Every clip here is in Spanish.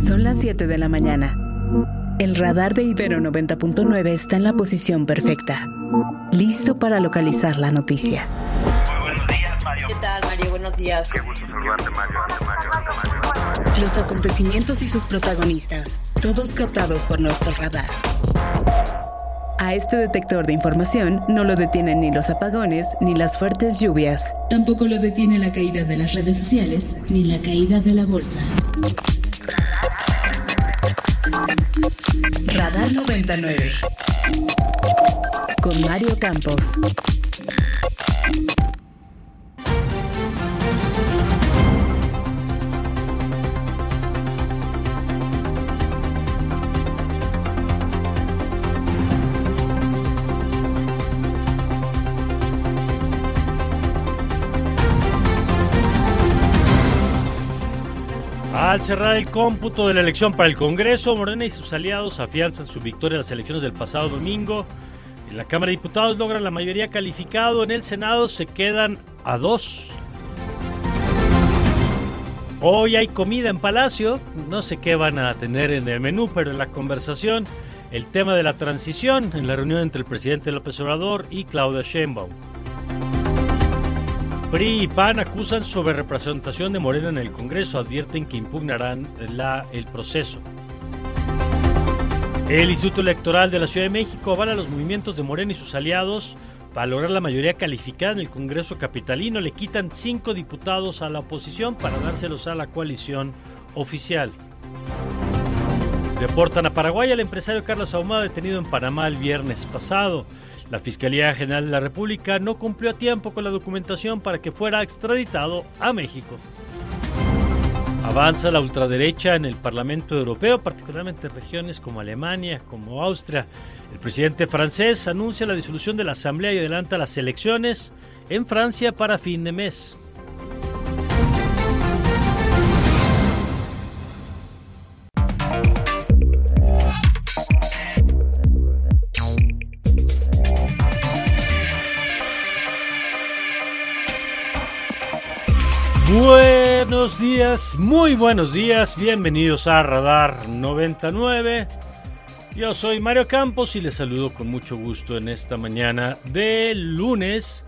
Son las 7 de la mañana. El radar de Ibero 90.9 está en la posición perfecta, listo para localizar la noticia. Muy buenos días, Mario. ¿Qué tal, Mario? Buenos días. Qué gusto saludarte, Mario. Los acontecimientos y sus protagonistas, todos captados por nuestro radar. A este detector de información no lo detienen ni los apagones ni las fuertes lluvias. Tampoco lo detiene la caída de las redes sociales ni la caída de la bolsa. Radar 99 con Mario Campos. Al cerrar el cómputo de la elección para el Congreso, Morena y sus aliados afianzan su victoria en las elecciones del pasado domingo. En la Cámara de Diputados logran la mayoría calificada, en el Senado se quedan a 2. Hoy hay comida en Palacio, no sé qué van a tener en el menú, pero en la conversación el tema de la transición en la reunión entre el presidente López Obrador y Claudia Sheinbaum. PRI y PAN acusan sobre representación de Morena en el Congreso, advierten que impugnarán el proceso. El Instituto Electoral de la Ciudad de México avala los movimientos de Morena y sus aliados para lograr la mayoría calificada en el Congreso capitalino. Le quitan 5 diputados a la oposición para dárselos a la coalición oficial. Deportan a Paraguay al empresario Carlos Ahumada, detenido en Panamá el viernes pasado. La Fiscalía General de la República no cumplió a tiempo con la documentación para que fuera extraditado a México. Avanza la ultraderecha en el Parlamento Europeo, particularmente en regiones como Alemania, como Austria. El presidente francés anuncia la disolución de la Asamblea y adelanta las elecciones en Francia para fin de mes. Buenos días, muy buenos días, bienvenidos a Radar 99. Yo soy Mario Campos y les saludo con mucho gusto en esta mañana de lunes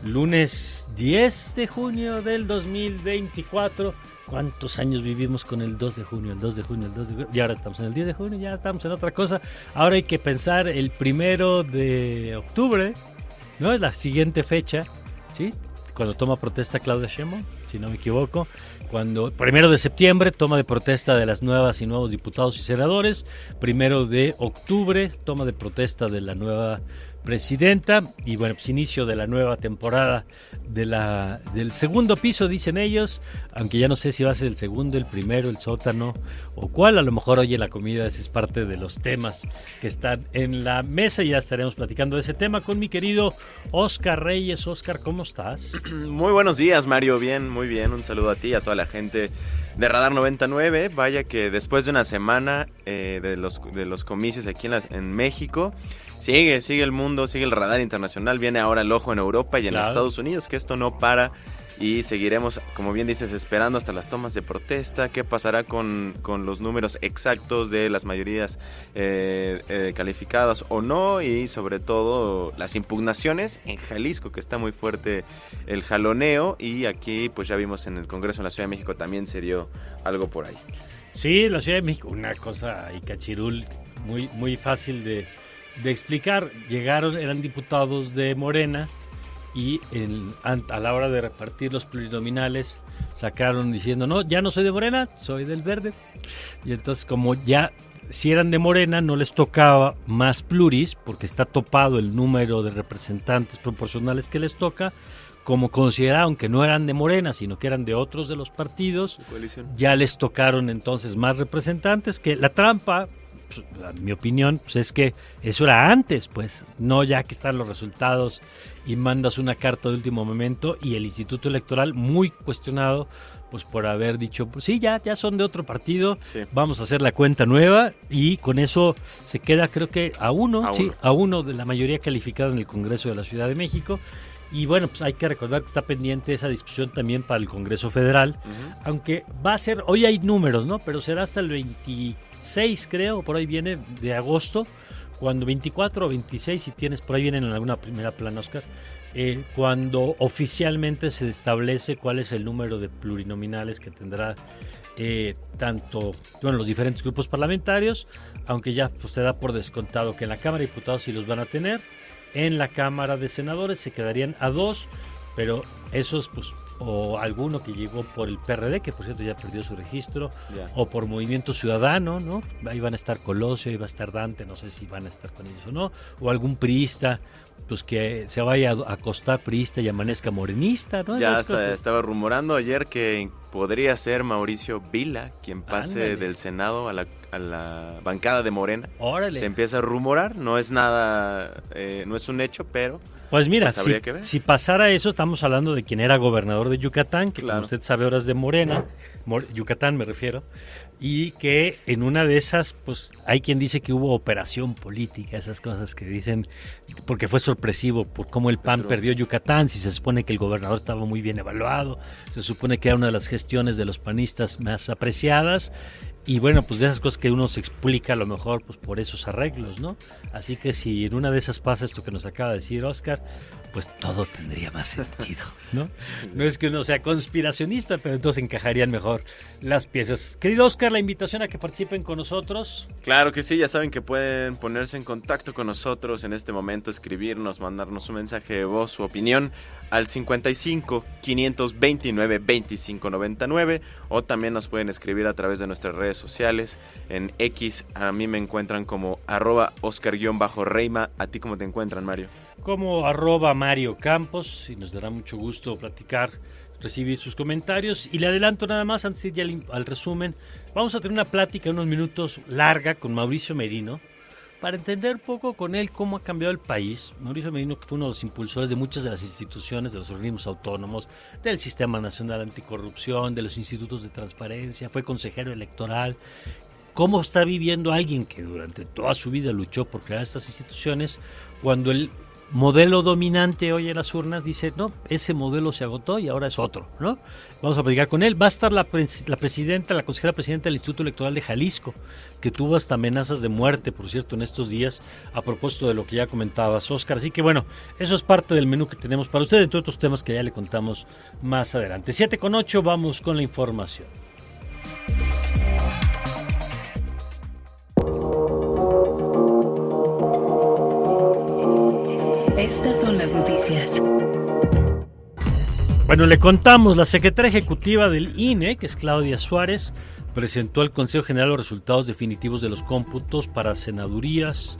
10 de junio del 2024. ¿Cuántos años vivimos con el 2 de junio, el 2 de junio, el 2 de junio? Y ahora estamos en el 10 de junio, ya estamos en otra cosa. Ahora hay que pensar el 1 de octubre, ¿no? Es la siguiente fecha, ¿sí? Cuando toma protesta Claudia Sheinbaum, si no me equivoco, cuando 1 de septiembre toma de protesta de las nuevas y nuevos diputados y senadores, 1 de octubre toma de protesta de la nueva presidenta y bueno, pues inicio de la nueva temporada del segundo piso, dicen ellos, aunque ya no sé si va a ser el segundo, el primero, el sótano o cuál. A lo mejor hoy en la comida ese es parte de los temas que están en la mesa y ya estaremos platicando de ese tema con mi querido Oscar Reyes. Oscar, ¿cómo estás? Muy buenos días, Mario, bien, muy bien, un saludo a ti y a toda la gente de Radar 99. Vaya que después de una semana de los comicios aquí en México, sigue el mundo, sigue el radar internacional, viene ahora el ojo en Europa y en Estados Unidos, que esto no para y seguiremos, como bien dices, esperando hasta las tomas de protesta. ¿Qué pasará con los números exactos de las mayorías calificadas o no? Y sobre todo las impugnaciones en Jalisco, que está muy fuerte el jaloneo, y aquí pues ya vimos en el Congreso en la Ciudad de México también se dio algo por ahí. Sí, la Ciudad de México, una cosa ahí cachirul, muy fácil de explicar. Eran diputados de Morena y a la hora de repartir los plurinominales sacaron diciendo, no, ya no soy de Morena, soy del Verde. Y entonces, como ya si eran de Morena no les tocaba más pluris, porque está topado el número de representantes proporcionales que les toca, como consideraron que no eran de Morena, sino que eran de otros de los partidos, ya les tocaron entonces más representantes. Que la trampa, pues, en mi opinión, pues es que eso era antes, pues, no ya que están los resultados y mandas una carta de último momento, y el Instituto Electoral muy cuestionado, pues por haber dicho, pues sí, ya son de otro partido, sí, vamos a hacer la cuenta nueva, y con eso se queda, creo que a uno de la mayoría calificada en el Congreso de la Ciudad de México. Y bueno, pues hay que recordar que está pendiente esa discusión también para el Congreso Federal, aunque va a ser, hoy hay números, ¿no? Pero será hasta el 26, creo, por ahí viene, de agosto, cuando 24 o 26, si tienes, por ahí vienen en alguna primera plana, Oscar, cuando oficialmente se establece cuál es el número de plurinominales que tendrá los diferentes grupos parlamentarios, aunque ya pues, se da por descontado que en la Cámara de Diputados sí los van a tener, en la Cámara de Senadores se quedarían a 2, pero esos pues o alguno que llegó por el PRD, que por cierto ya perdió su registro, o por Movimiento Ciudadano, ¿no? Ahí van a estar Colosio, ahí va a estar Dante, no sé si van a estar con ellos o no, o algún priista, pues que se vaya a acostar priista y amanezca morenista, ¿no? Ya estaba rumorando ayer que podría ser Mauricio Vila quien pase del Senado a la bancada de Morena. Órale. Se empieza a rumorar, no es nada, no es un hecho, pero... Pues mira, si pasara eso, estamos hablando de quien era gobernador de Yucatán, que como usted sabe ahora es de Morena, Yucatán me refiero, y que en una de esas, pues hay quien dice que hubo operación política, esas cosas que dicen, porque fue sorpresivo por cómo el PAN perdió Yucatán, si se supone que el gobernador estaba muy bien evaluado, se supone que era una de las gestiones de los panistas más apreciadas, y bueno, pues de esas cosas que uno se explica a lo mejor pues por esos arreglos, ¿no? Así que si en una de esas pasa esto que nos acaba de decir Oscar, pues todo tendría más sentido, ¿no? No es que uno sea conspiracionista, pero entonces encajarían mejor las piezas. Querido Oscar, la invitación a que participen con nosotros. Claro que sí, ya saben que pueden ponerse en contacto con nosotros en este momento, escribirnos, mandarnos un mensaje de voz, su opinión, al 55 529 2599, o también nos pueden escribir a través de nuestras redes sociales. En X a mí me encuentran como @Oscar_Reima. ¿A ti cómo te encuentran, Mario? Como @Mario Campos, y nos dará mucho gusto platicar, recibir sus comentarios. Y le adelanto nada más, antes de ir ya al resumen, vamos a tener una plática unos minutos larga con Mauricio Merino, para entender un poco con él cómo ha cambiado el país. Mauricio Merino, que fue uno de los impulsores de muchas de las instituciones, de los organismos autónomos, del Sistema Nacional Anticorrupción, de los institutos de transparencia, fue consejero electoral. ¿Cómo está viviendo alguien que durante toda su vida luchó por crear estas instituciones, cuando el modelo dominante hoy en las urnas dice, no, ese modelo se agotó y ahora es otro, ¿no? Vamos a platicar con él. Va a estar la consejera presidenta del Instituto Electoral de Jalisco, que tuvo hasta amenazas de muerte, por cierto, en estos días, a propósito de lo que ya comentabas, Oscar. Así que bueno, eso es parte del menú que tenemos para ustedes, entre otros temas que ya le contamos más adelante. 7:08, vamos con la información. Estas son las noticias. Bueno, le contamos, la secretaria ejecutiva del INE, que es Claudia Suárez, presentó al Consejo General los resultados definitivos de los cómputos para senadurías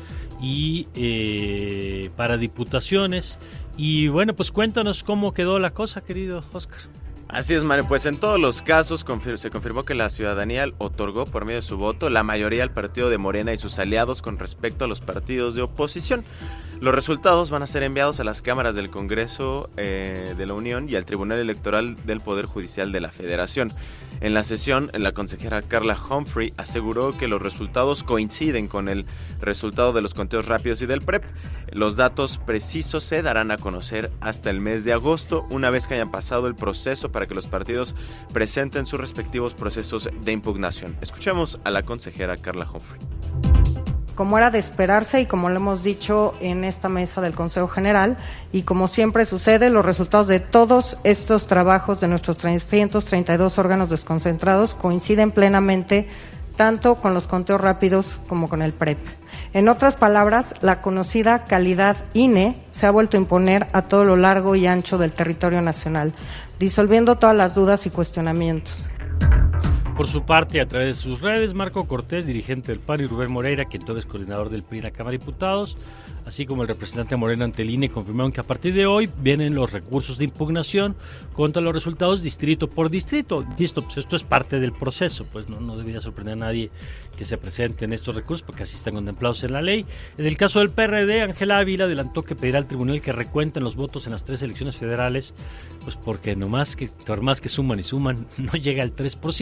y para diputaciones. Y bueno, pues cuéntanos cómo quedó la cosa, querido Oscar. Así es, Mario, pues en todos los casos se confirmó que la ciudadanía otorgó por medio de su voto la mayoría al partido de Morena y sus aliados con respecto a los partidos de oposición. Los resultados van a ser enviados a las cámaras del Congreso de la Unión y al Tribunal Electoral del Poder Judicial de la Federación. En la sesión, la consejera Carla Humphrey aseguró que los resultados coinciden con el resultado de los conteos rápidos y del PREP. Los datos precisos se darán a conocer hasta el mes de agosto, una vez que hayan pasado el proceso para que los partidos presenten sus respectivos procesos de impugnación. Escuchemos a la consejera Carla Humphrey. Como era de esperarse y como lo hemos dicho en esta mesa del Consejo General, y como siempre sucede, los resultados de todos estos trabajos de nuestros 332 órganos desconcentrados coinciden plenamente tanto con los conteos rápidos como con el PREP. En otras palabras, la conocida calidad INE se ha vuelto a imponer a todo lo largo y ancho del territorio nacional, disolviendo todas las dudas y cuestionamientos. Por su parte, a través de sus redes, Marco Cortés, dirigente del PAN, y Rubén Moreira, quien todo es coordinador del PRI en la Cámara de Diputados, así como el representante Morena ante el INE, confirmaron que a partir de hoy vienen los recursos de impugnación contra los resultados distrito por distrito. Listo, pues esto es parte del proceso, pues no debería sorprender a nadie que se presenten estos recursos, porque así están contemplados en la ley. En el caso del PRD, Ángela Ávila adelantó que pedirá al tribunal que recuenten los votos en las 3 elecciones federales, pues porque por más que suman y suman, no llega al 3%, que acuérdense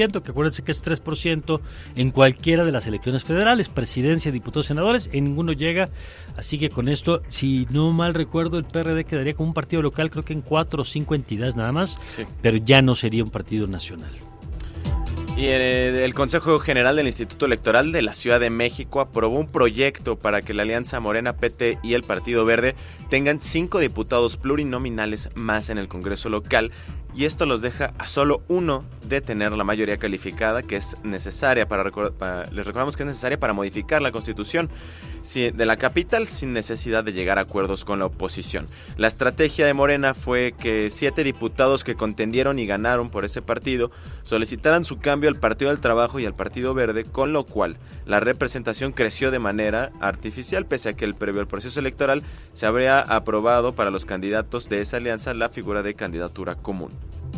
acuérdense que es 3% en cualquiera de las elecciones federales, presidencia, diputados, senadores, en ninguno llega, así que con esto, si no mal recuerdo, el PRD quedaría como un partido local, creo que en 4 o 5 entidades nada más, sí, pero ya no sería un partido nacional. Y el Consejo General del Instituto Electoral de la Ciudad de México aprobó un proyecto para que la Alianza Morena, PT y el Partido Verde tengan 5 diputados plurinominales más en el Congreso local, y esto los deja a solo uno de tener la mayoría calificada, que es necesaria les recordamos que es necesaria para modificar la Constitución de la capital sin necesidad de llegar a acuerdos con la oposición. La estrategia de Morena fue que 7 diputados que contendieron y ganaron por ese partido solicitaran su cambio al Partido del Trabajo y al Partido Verde, con lo cual la representación creció de manera artificial, pese a que previo al proceso electoral se habría aprobado para los candidatos de esa alianza la figura de candidatura común.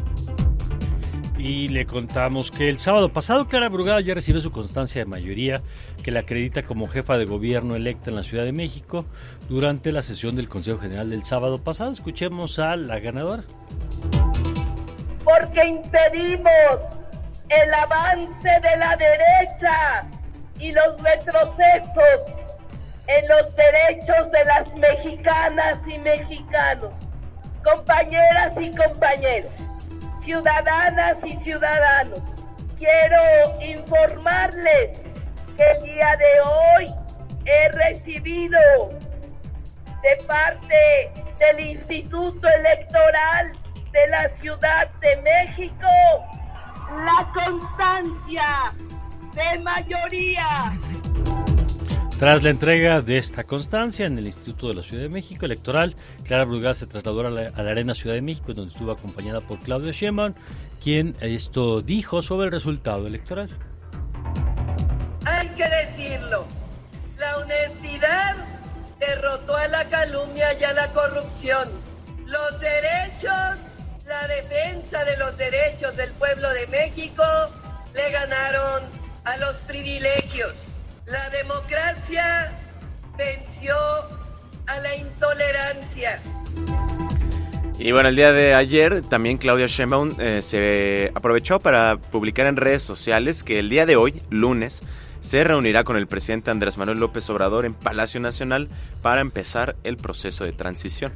Y le contamos que el sábado pasado Clara Brugada ya recibió su constancia de mayoría, que la acredita como jefa de gobierno electa en la Ciudad de México durante la sesión del Consejo General del sábado pasado. Escuchemos a la ganadora. Porque impedimos el avance de la derecha y los retrocesos en los derechos de las mexicanas y mexicanos, compañeras y compañeros, ciudadanas y ciudadanos. Quiero informarles que el día de hoy he recibido de parte del Instituto Electoral de la Ciudad de México la constancia de mayoría. Tras la entrega de esta constancia en el Instituto de la Ciudad de México Electoral, Clara Brugada se trasladó a la Arena Ciudad de México, donde estuvo acompañada por Claudia Sheinbaum, quien esto dijo sobre el resultado electoral. Hay que decirlo, la honestidad derrotó a la calumnia y a la corrupción. Los derechos, la defensa de los derechos del pueblo de México le ganaron a los privilegios. La democracia venció a la intolerancia. Y bueno, el día de ayer también Claudia Sheinbaum se aprovechó para publicar en redes sociales que el día de hoy, lunes, se reunirá con el presidente Andrés Manuel López Obrador en Palacio Nacional para empezar el proceso de transición.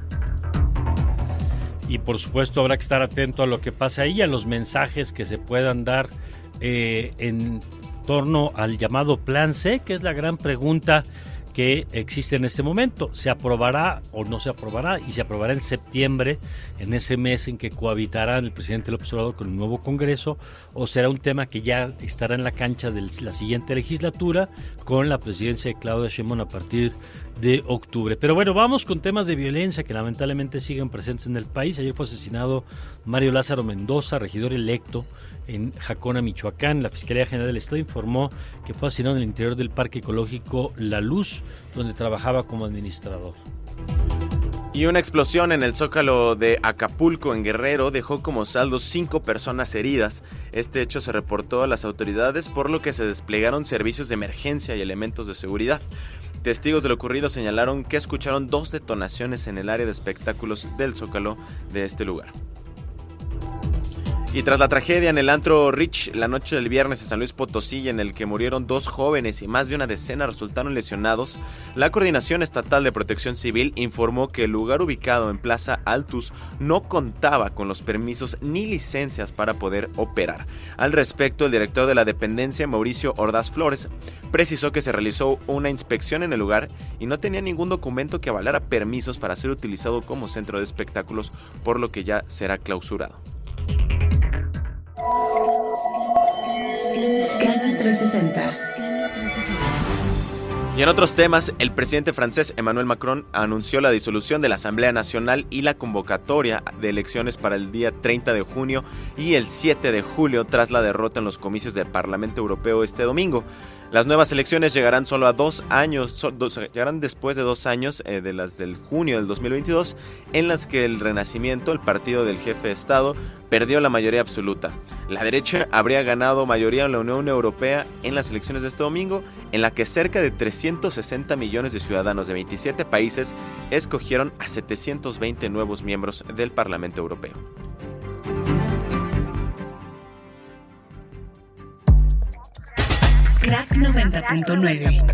Y por supuesto habrá que estar atento a lo que pase ahí, a los mensajes que se puedan dar en torno al llamado Plan C, que es la gran pregunta que existe en este momento. ¿Se aprobará o no se aprobará? Y se aprobará en septiembre, en ese mes en que cohabitarán el presidente López Obrador con el nuevo Congreso, o será un tema que ya estará en la cancha de la siguiente legislatura con la presidencia de Claudia Sheinbaum a partir de octubre. Pero bueno, vamos con temas de violencia que lamentablemente siguen presentes en el país. Ayer fue asesinado Mario Lázaro Mendoza, regidor electo en Jacona, Michoacán. La Fiscalía General del Estado informó que fue asesinado en el interior del Parque Ecológico La Luz, donde trabajaba como administrador. Y una explosión en el Zócalo de Acapulco, en Guerrero, dejó como saldo 5 personas heridas. Este hecho se reportó a las autoridades, por lo que se desplegaron servicios de emergencia y elementos de seguridad. Testigos de lo ocurrido señalaron que escucharon 2 detonaciones en el área de espectáculos del Zócalo de este lugar. Y tras la tragedia en el antro Rich la noche del viernes en San Luis Potosí, en el que murieron 2 jóvenes y más de una decena resultaron lesionados, la Coordinación Estatal de Protección Civil informó que el lugar ubicado en Plaza Altus no contaba con los permisos ni licencias para poder operar. Al respecto, el director de la dependencia, Mauricio Ordaz Flores, precisó que se realizó una inspección en el lugar y no tenía ningún documento que avalara permisos para ser utilizado como centro de espectáculos, por lo que ya será clausurado. Scanner 360. Y en otros temas, el presidente francés Emmanuel Macron anunció la disolución de la Asamblea Nacional y la convocatoria de elecciones para el día 30 de junio y el 7 de julio tras la derrota en los comicios del Parlamento Europeo este domingo. Las nuevas elecciones llegarán solo a 2 años, llegarán después de 2 años de las del junio del 2022, en las que el Renacimiento, el partido del jefe de Estado, perdió la mayoría absoluta. La derecha habría ganado mayoría en la Unión Europea en las elecciones de este domingo, en la que cerca de 360 millones de ciudadanos de 27 países escogieron a 720 nuevos miembros del Parlamento Europeo. Crack 90.9.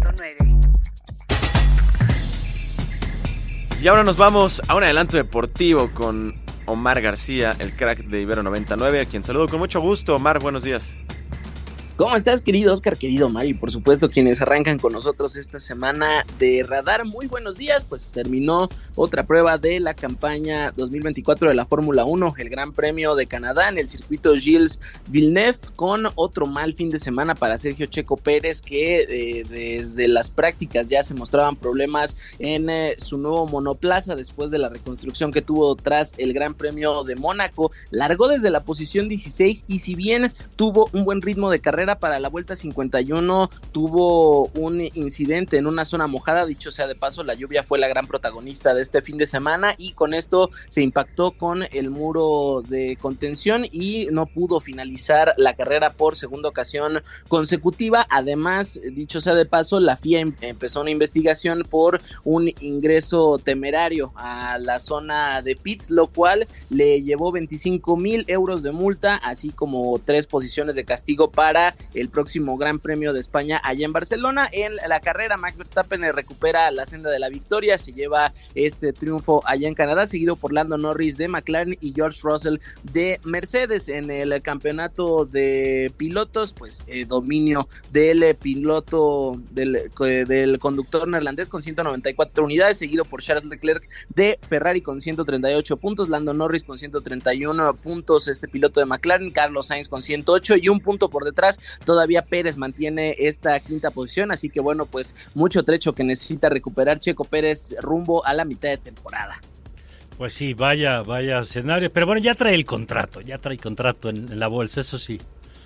Y ahora nos vamos a un adelanto deportivo con Omar García, el crack de Ibero 99, a quien saludo con mucho gusto. Omar, buenos días. ¿Cómo estás, querido Oscar, querido Mario? Y por supuesto quienes arrancan con nosotros esta semana de Radar, muy buenos días. Pues terminó otra prueba de la campaña 2024 de la Fórmula 1, el Gran Premio de Canadá en el circuito Gilles Villeneuve, con otro mal fin de semana para Sergio Checo Pérez, que desde las prácticas ya se mostraban problemas en su nuevo monoplaza después de la reconstrucción que tuvo tras el Gran Premio de Mónaco. Largó desde la posición 16 y si bien tuvo un buen ritmo de carrera, para la vuelta 51 tuvo un incidente en una zona mojada. Dicho sea de paso, la lluvia fue la gran protagonista de este fin de semana y con esto se impactó con el muro de contención y no pudo finalizar la carrera por segunda ocasión consecutiva. Además, dicho sea de paso, la FIA empezó una investigación por un ingreso temerario a la zona de pits, lo cual le llevó 25,000 euros de multa, así como 3 posiciones de castigo para el próximo Gran Premio de España allá en Barcelona. En la carrera, Max Verstappen recupera la senda de la victoria, se lleva este triunfo allá en Canadá, seguido por Lando Norris de McLaren y George Russell de Mercedes. En el campeonato de pilotos, pues dominio del piloto del conductor neerlandés con 194 unidades, seguido por Charles Leclerc de Ferrari con 138 puntos, Lando Norris con 131 puntos, este piloto de McLaren, Carlos Sainz con 108 y un punto por detrás. Todavía Pérez mantiene esta quinta posición, así que bueno, pues mucho trecho que necesita recuperar Checo Pérez rumbo a la mitad de temporada. Pues sí, vaya escenario, pero bueno, ya trae contrato en la bolsa, eso sí.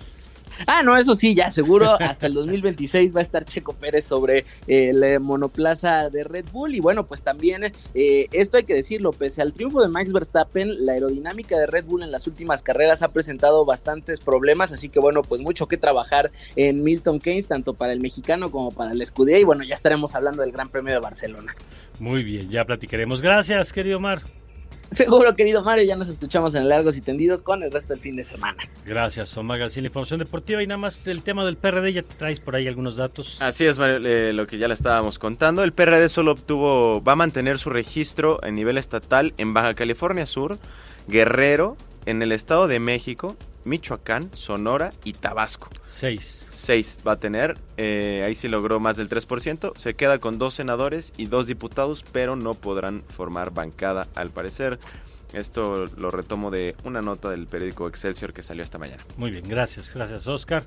No, eso sí, ya seguro hasta el 2026 va a estar Checo Pérez sobre el monoplaza de Red Bull. Y bueno, pues también esto hay que decirlo, pese al triunfo de Max Verstappen, la aerodinámica de Red Bull en las últimas carreras ha presentado bastantes problemas, así que bueno, pues mucho que trabajar en Milton Keynes, tanto para el mexicano como para la escudería. Y bueno, ya estaremos hablando del Gran Premio de Barcelona. Muy bien, ya platicaremos. Gracias, querido Omar. Seguro, querido Mario, ya nos escuchamos en Largos y Tendidos con el resto del fin de semana. Gracias, Omar García, la información deportiva. Y nada más el tema del PRD, ya traes por ahí algunos datos. Así es, Mario, lo que ya le estábamos contando. El PRD solo va a mantener su registro en nivel estatal en Baja California Sur, Guerrero, en el Estado de México, Michoacán, Sonora y Tabasco. 6 va a tener, ahí sí logró más del 3%, se queda con 2 senadores y 2 diputados, pero no podrán formar bancada al parecer. Esto lo retomo de una nota del periódico Excelsior que salió esta mañana. Muy bien, gracias Oscar.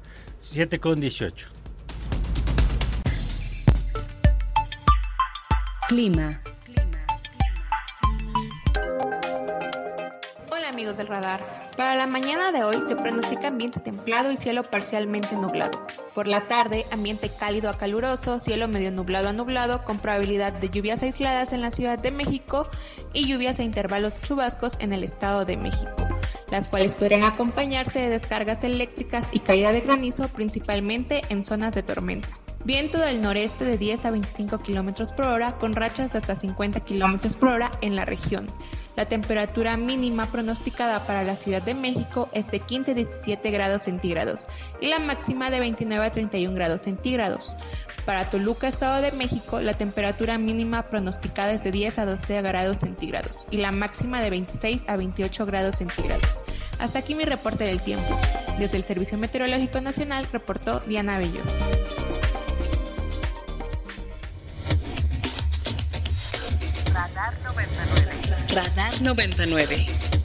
7:18. Clima. Hola amigos del radar. Para la mañana de hoy se pronostica ambiente templado y cielo parcialmente nublado. Por la tarde, ambiente cálido a caluroso, cielo medio nublado a nublado, con probabilidad de lluvias aisladas en la Ciudad de México y lluvias a intervalos chubascos en el Estado de México, las cuales podrán acompañarse de descargas eléctricas y caída de granizo, principalmente en zonas de tormenta. Viento del noreste de 10 a 25 km por hora, con rachas de hasta 50 km por hora en la región. La temperatura mínima pronosticada para la Ciudad de México es de 15 a 17 grados centígrados y la máxima de 29 a 31 grados centígrados. Para Toluca, Estado de México, la temperatura mínima pronosticada es de 10 a 12 grados centígrados y la máxima de 26 a 28 grados centígrados. Hasta aquí mi reporte del tiempo. Desde el Servicio Meteorológico Nacional reportó Diana Bello. Radar 99.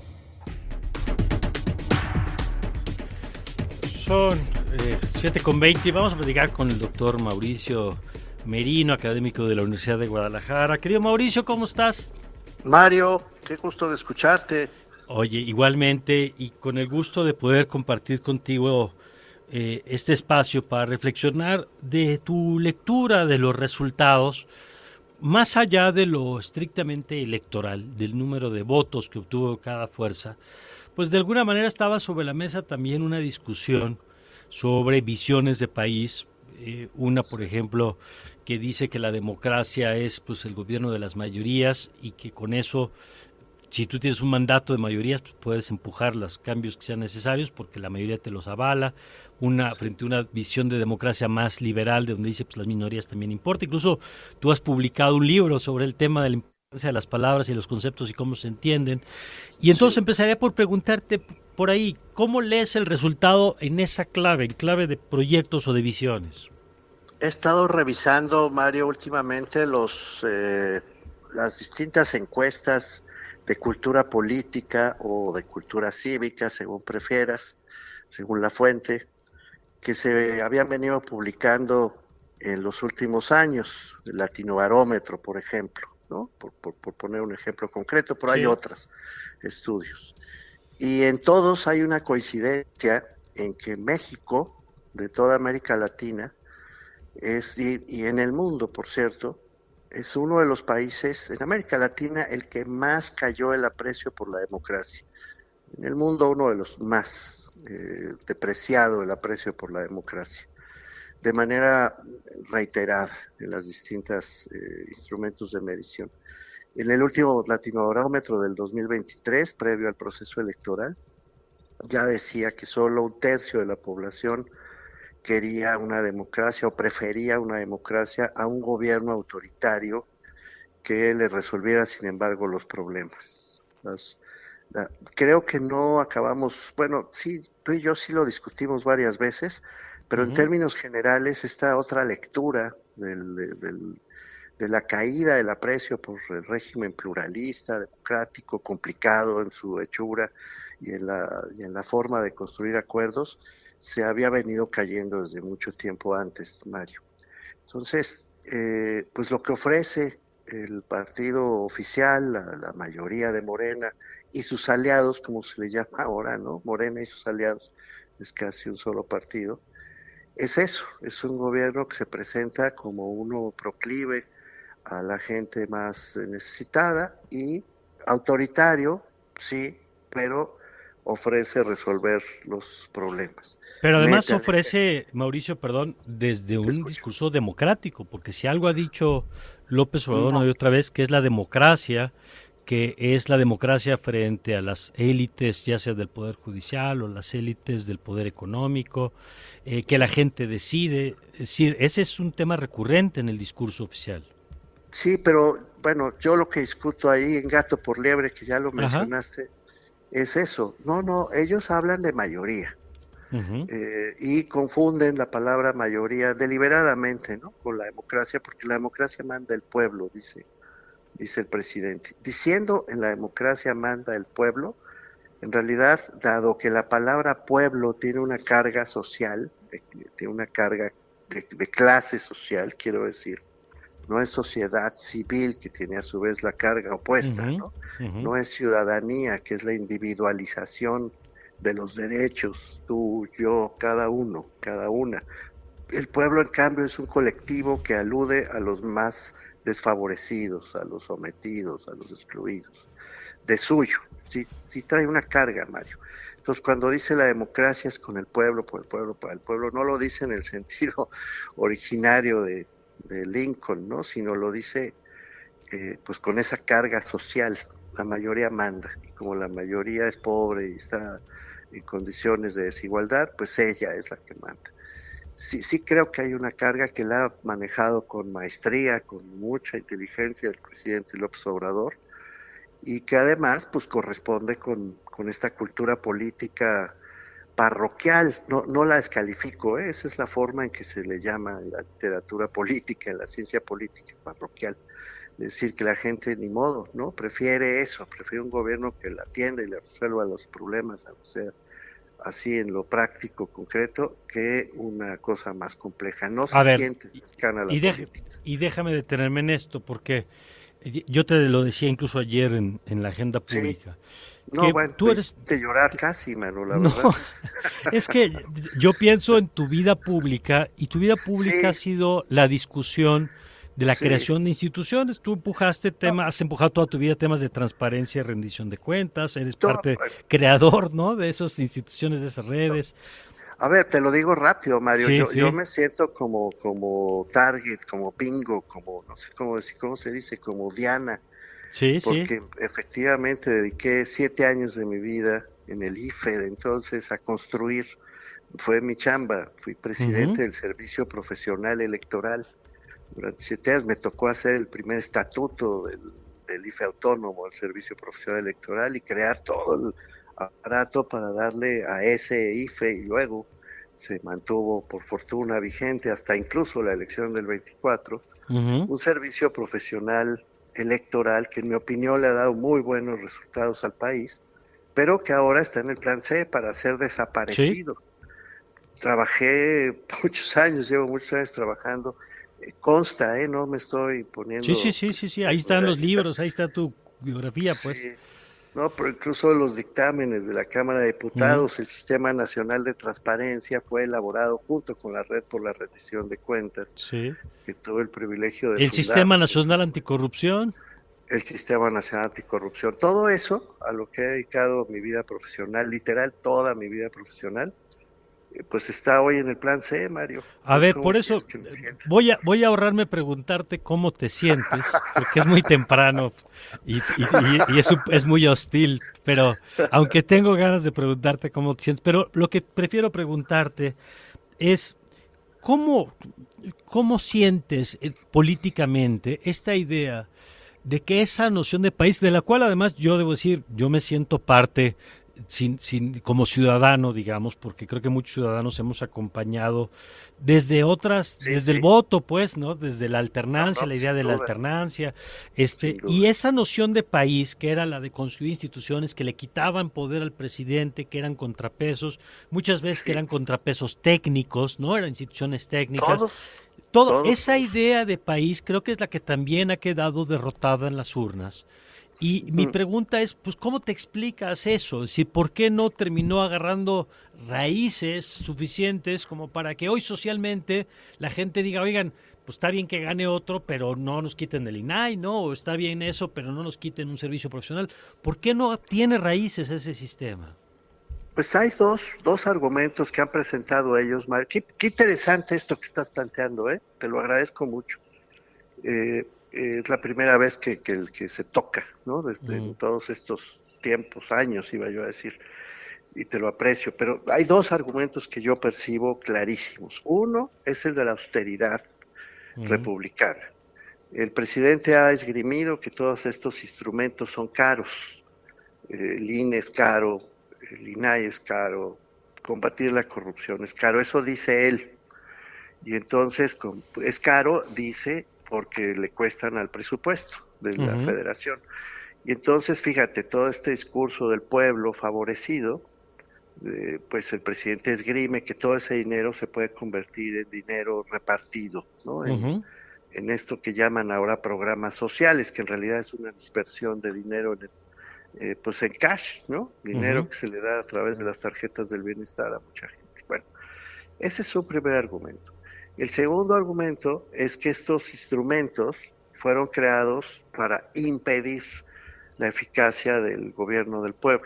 Son 7:20 y vamos a platicar con el doctor Mauricio Merino, académico de la Universidad de Guadalajara. Querido Mauricio, ¿cómo estás? Mario, qué gusto de escucharte. Oye, igualmente, y con el gusto de poder compartir contigo este espacio para reflexionar de tu lectura de los resultados, más allá de lo estrictamente electoral, del número de votos que obtuvo cada fuerza, pues de alguna manera estaba sobre la mesa también una discusión sobre visiones de país. Una, por ejemplo, que dice que la democracia es pues el gobierno de las mayorías y que con eso si tú tienes un mandato de mayorías, pues puedes empujar los cambios que sean necesarios porque la mayoría te los avala, frente a una visión de democracia más liberal, de donde dice pues las minorías también importa. Incluso tú has publicado un libro sobre el tema de la importancia de las palabras y los conceptos y cómo se entienden. Y entonces empezaría por preguntarte por ahí, ¿cómo lees el resultado en esa clave, en clave de proyectos o de visiones? He estado revisando, Mario, últimamente las distintas encuestas de cultura política o de cultura cívica, según prefieras, según la fuente, que se habían venido publicando en los últimos años, el Latinobarómetro, por ejemplo, ¿no? Por poner un ejemplo concreto, pero hay otros estudios. Y en todos hay una coincidencia en que México, de toda América Latina, y en el mundo, por cierto, es uno de los países en América Latina el que más cayó el aprecio por la democracia. En el mundo uno de los más depreciado el aprecio por la democracia, de manera reiterada en las distintas instrumentos de medición. En el último Latinobarómetro del 2023, previo al proceso electoral, ya decía que solo 1/3 de la población quería una democracia o prefería una democracia a un gobierno autoritario que le resolviera, sin embargo, los problemas. Creo que no acabamos, bueno, sí, tú y yo sí lo discutimos varias veces, pero en términos generales esta otra lectura de la caída del aprecio por el régimen pluralista, democrático, complicado en su hechura y en la forma de construir acuerdos, se había venido cayendo desde mucho tiempo antes, Mario. Entonces, pues lo que ofrece el partido oficial, la mayoría de Morena y sus aliados, como se le llama ahora, ¿no? Morena y sus aliados, es casi un solo partido, es eso, es un gobierno que se presenta como uno proclive a la gente más necesitada y autoritario, sí, pero ofrece resolver los problemas. Pero además ofrece, Mauricio, perdón, desde un discurso democrático, porque si algo ha dicho López Obrador una y otra vez, que es la democracia frente a las élites, ya sea del Poder Judicial o las élites del Poder Económico, que la gente decide. Es decir, ese es un tema recurrente en el discurso oficial. Sí, pero bueno, yo lo que discuto ahí en Gato por Liebre, que ya lo mencionaste, es eso. No, ellos hablan de mayoría y confunden la palabra mayoría deliberadamente, ¿no? Con la democracia, porque la democracia manda el pueblo, dice el presidente. Diciendo en la democracia manda el pueblo, en realidad, dado que la palabra pueblo tiene una carga social, tiene una carga de clase social, quiero decir, no es sociedad civil, que tiene a su vez la carga opuesta, ¿no? No es ciudadanía, que es la individualización de los derechos, tú, yo, cada uno, cada una. El pueblo, en cambio, es un colectivo que alude a los más desfavorecidos, a los sometidos, a los excluidos, de suyo. Sí trae una carga, Mario. Entonces, cuando dice la democracia es con el pueblo, por el pueblo, para el pueblo, no lo dice en el sentido originario de Lincoln, ¿no? Sino lo dice pues con esa carga social. La mayoría manda, y como la mayoría es pobre y está en condiciones de desigualdad, pues ella es la que manda. Sí creo que hay una carga que la ha manejado con maestría, con mucha inteligencia el presidente López Obrador, y que además pues corresponde con esta cultura política parroquial. No la descalifico, esa es la forma en que se le llama en la literatura política, en la ciencia política, parroquial. Es decir, que la gente ni modo, ¿no? Prefiere un gobierno que la atienda y le resuelva los problemas, o sea, así en lo práctico, concreto, que una cosa más compleja. No se siente cercana a la política. Y déjame detenerme en esto, porque yo te lo decía incluso ayer en la agenda pública. No, bueno, tú eres de llorar casi, Manu, la verdad. Es que yo pienso en tu vida pública, y tu vida pública ha sido la discusión de la creación de instituciones. Tú has empujado toda tu vida temas de transparencia y rendición de cuentas, eres creador, ¿no? De esas instituciones, de esas redes. A ver, te lo digo rápido, Mario. Yo me siento como target, como bingo, como no sé cómo se dice, como Diana Sí, porque efectivamente dediqué 7 años de mi vida en el IFE de entonces a construir, fue mi chamba, fui presidente del Servicio Profesional Electoral. Durante 7 años me tocó hacer el primer estatuto del IFE autónomo, el Servicio Profesional Electoral, y crear todo el aparato para darle a ese IFE, y luego se mantuvo por fortuna vigente hasta incluso la elección del 24, un servicio profesional electoral que en mi opinión le ha dado muy buenos resultados al país, pero que ahora está en el plan C para ser desaparecido. Trabajé muchos años, llevo muchos años trabajando, consta, no me estoy poniendo... Sí, ahí están los libros, ahí está tu biografía, pues. Sí. No, pero incluso los dictámenes de la Cámara de Diputados, el Sistema Nacional de Transparencia fue elaborado junto con la Red por la Rendición de Cuentas, que tuve el privilegio de el fundar. Sistema Nacional Anticorrupción. El Sistema Nacional Anticorrupción. Todo eso a lo que he dedicado mi vida profesional, literal toda mi vida profesional, pues está hoy en el plan C, Mario. A ver, por eso voy a ahorrarme preguntarte cómo te sientes, porque es muy temprano y es muy hostil, pero aunque tengo ganas de preguntarte cómo te sientes, pero lo que prefiero preguntarte es ¿cómo sientes políticamente esta idea de que esa noción de país, de la cual además yo debo decir, yo me siento parte como ciudadano, digamos, porque creo que muchos ciudadanos hemos acompañado desde el voto, pues, ¿no? Desde la alternancia, la idea de la alternancia, y esa noción de país, que era la de construir instituciones que le quitaban poder al presidente, que eran contrapesos, muchas veces que eran contrapesos técnicos, ¿no? Eran instituciones técnicas. Todo esa idea de país creo que es la que también ha quedado derrotada en las urnas. Y mi pregunta es, pues, ¿cómo te explicas eso? Es decir, ¿por qué no terminó agarrando raíces suficientes como para que hoy socialmente la gente diga, oigan, pues está bien que gane otro, pero no nos quiten el INAI, ¿no? O está bien eso, pero no nos quiten un servicio profesional. ¿Por qué no tiene raíces ese sistema? Pues hay dos argumentos que han presentado ellos, Mario. Qué interesante esto que estás planteando, te lo agradezco mucho. Es la primera vez que se toca, ¿no? Desde todos estos tiempos, años, iba yo a decir, y te lo aprecio, pero hay 2 argumentos que yo percibo clarísimos. Uno es el de la austeridad republicana. El presidente ha esgrimido que todos estos instrumentos son caros. El INE es caro, el INAI es caro, combatir la corrupción es caro, eso dice él. Y entonces, es caro, dice, porque le cuestan al presupuesto de la federación. Y entonces, fíjate, todo este discurso del pueblo favorecido, pues el presidente esgrime que todo ese dinero se puede convertir en dinero repartido, ¿no? En esto que llaman ahora programas sociales, que en realidad es una dispersión de dinero pues en cash, ¿no? Dinero que se le da a través de las tarjetas del bienestar a mucha gente. Bueno, ese es su primer argumento. El segundo argumento es que estos instrumentos fueron creados para impedir la eficacia del gobierno del pueblo.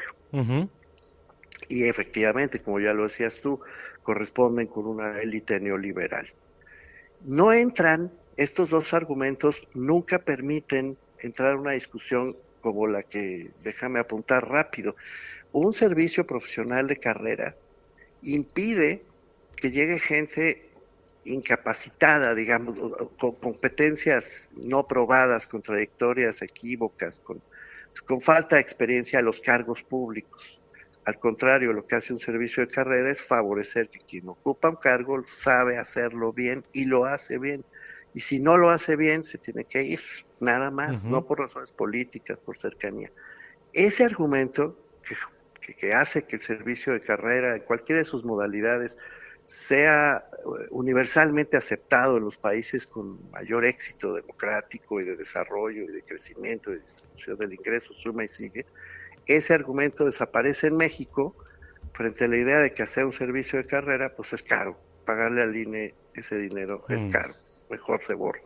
Y efectivamente, como ya lo decías tú, corresponden con una élite neoliberal. No entran, estos 2 argumentos nunca permiten entrar a una discusión como la que, déjame apuntar rápido, un servicio profesional de carrera impide que llegue gente incapacitada, digamos, con competencias no probadas, contradictorias, equívocas, con falta de experiencia a los cargos públicos. Al contrario, lo que hace un servicio de carrera es favorecer que quien ocupa un cargo sabe hacerlo bien y lo hace bien. Y si no lo hace bien, se tiene que ir, nada más, no por razones políticas, por cercanía. Ese argumento que hace que el servicio de carrera, en cualquiera de sus modalidades, sea universalmente aceptado en los países con mayor éxito democrático y de desarrollo y de crecimiento y de distribución del ingreso, suma y sigue, ese argumento desaparece en México frente a la idea de que hacer un servicio de carrera pues es caro, pagarle al INE ese dinero es caro, mejor se borra.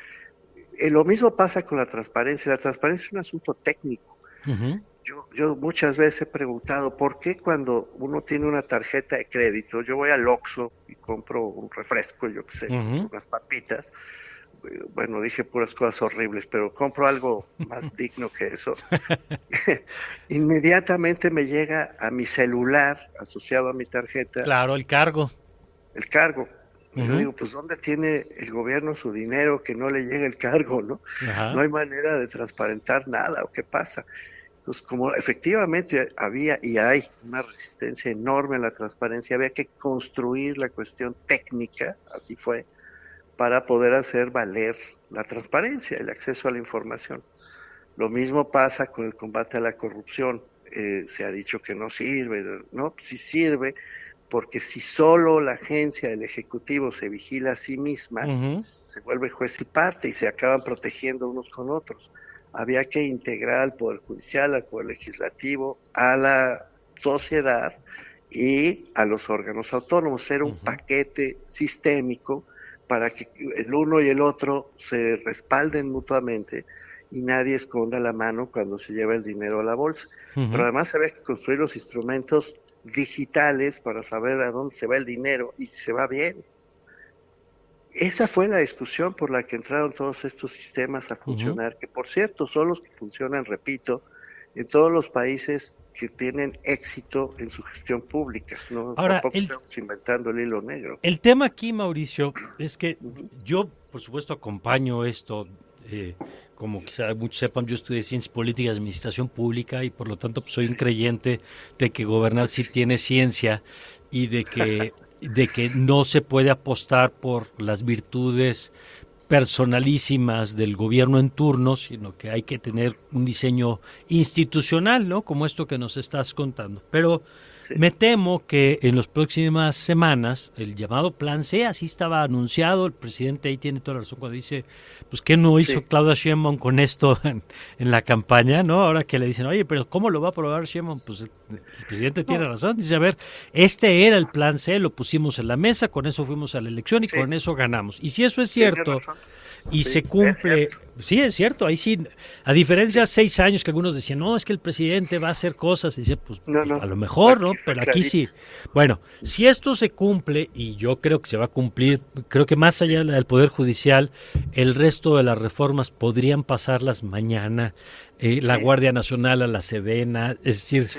Lo mismo pasa con la transparencia es un asunto técnico. Yo muchas veces he preguntado por qué cuando uno tiene una tarjeta de crédito, yo voy al Oxxo y compro un refresco, yo qué sé, unas papitas, bueno, dije puras cosas horribles, pero compro algo más digno que eso. Inmediatamente me llega a mi celular, asociado a mi tarjeta. Claro, el cargo. El cargo. Uh-huh. Yo digo, pues ¿dónde tiene el gobierno su dinero que no le llega el cargo, no? Uh-huh. No hay manera de transparentar nada, ¿o qué pasa? Entonces, como efectivamente había y hay una resistencia enorme a la transparencia, había que construir la cuestión técnica, así fue, para poder hacer valer la transparencia, el acceso a la información. Lo mismo pasa con el combate a la corrupción. Se ha dicho que no sirve, ¿no? Sí sirve, porque si solo la agencia del Ejecutivo se vigila a sí misma, uh-huh, se vuelve juez y parte y se acaban protegiendo unos con otros. Había que integrar al Poder Judicial, al Poder Legislativo, a la sociedad y a los órganos autónomos. Era un uh-huh paquete sistémico para que el uno y el otro se respalden mutuamente y nadie esconda la mano cuando se lleva el dinero a la bolsa. Uh-huh. Pero además había que construir los instrumentos digitales para saber a dónde se va el dinero y si se va bien. Esa fue la discusión por la que entraron todos estos sistemas a funcionar, uh-huh, que por cierto son los que funcionan, repito, en todos los países que tienen éxito en su gestión pública. ¿No? Ahora, tampoco estamos inventando el hilo negro. El tema aquí, Mauricio, es que uh-huh, yo, por supuesto, acompaño esto. Como quizá muchos sepan, yo estudié Ciencias Políticas y Administración Pública y por lo tanto pues, soy un creyente de que gobernar sí tiene ciencia y de que no se puede apostar por las virtudes personalísimas del gobierno en turno, sino que hay que tener un diseño institucional, ¿no? Como esto que nos estás contando. Pero sí, me temo que en las próximas semanas el llamado Plan C, así estaba anunciado, el presidente ahí tiene toda la razón cuando dice, pues ¿qué no hizo Claudia Sheinbaum con esto en la campaña, ¿no? Ahora que le dicen, oye, pero ¿cómo lo va a aprobar Sheinbaum? Pues el presidente tiene razón, dice, a ver, este era el Plan C, lo pusimos en la mesa, con eso fuimos a la elección y con eso ganamos. Y si eso es cierto y se cumple, sí, es cierto, ahí sí, a diferencia de 6 años que algunos decían, no, es que el presidente va a hacer cosas, y dice, pues, no, a lo mejor, ¿no? Pero aquí sí. Bueno, si esto se cumple, y yo creo que se va a cumplir, creo que más allá del Poder Judicial, el resto de las reformas podrían pasarlas mañana, la Guardia Nacional a la Sedena, es decir,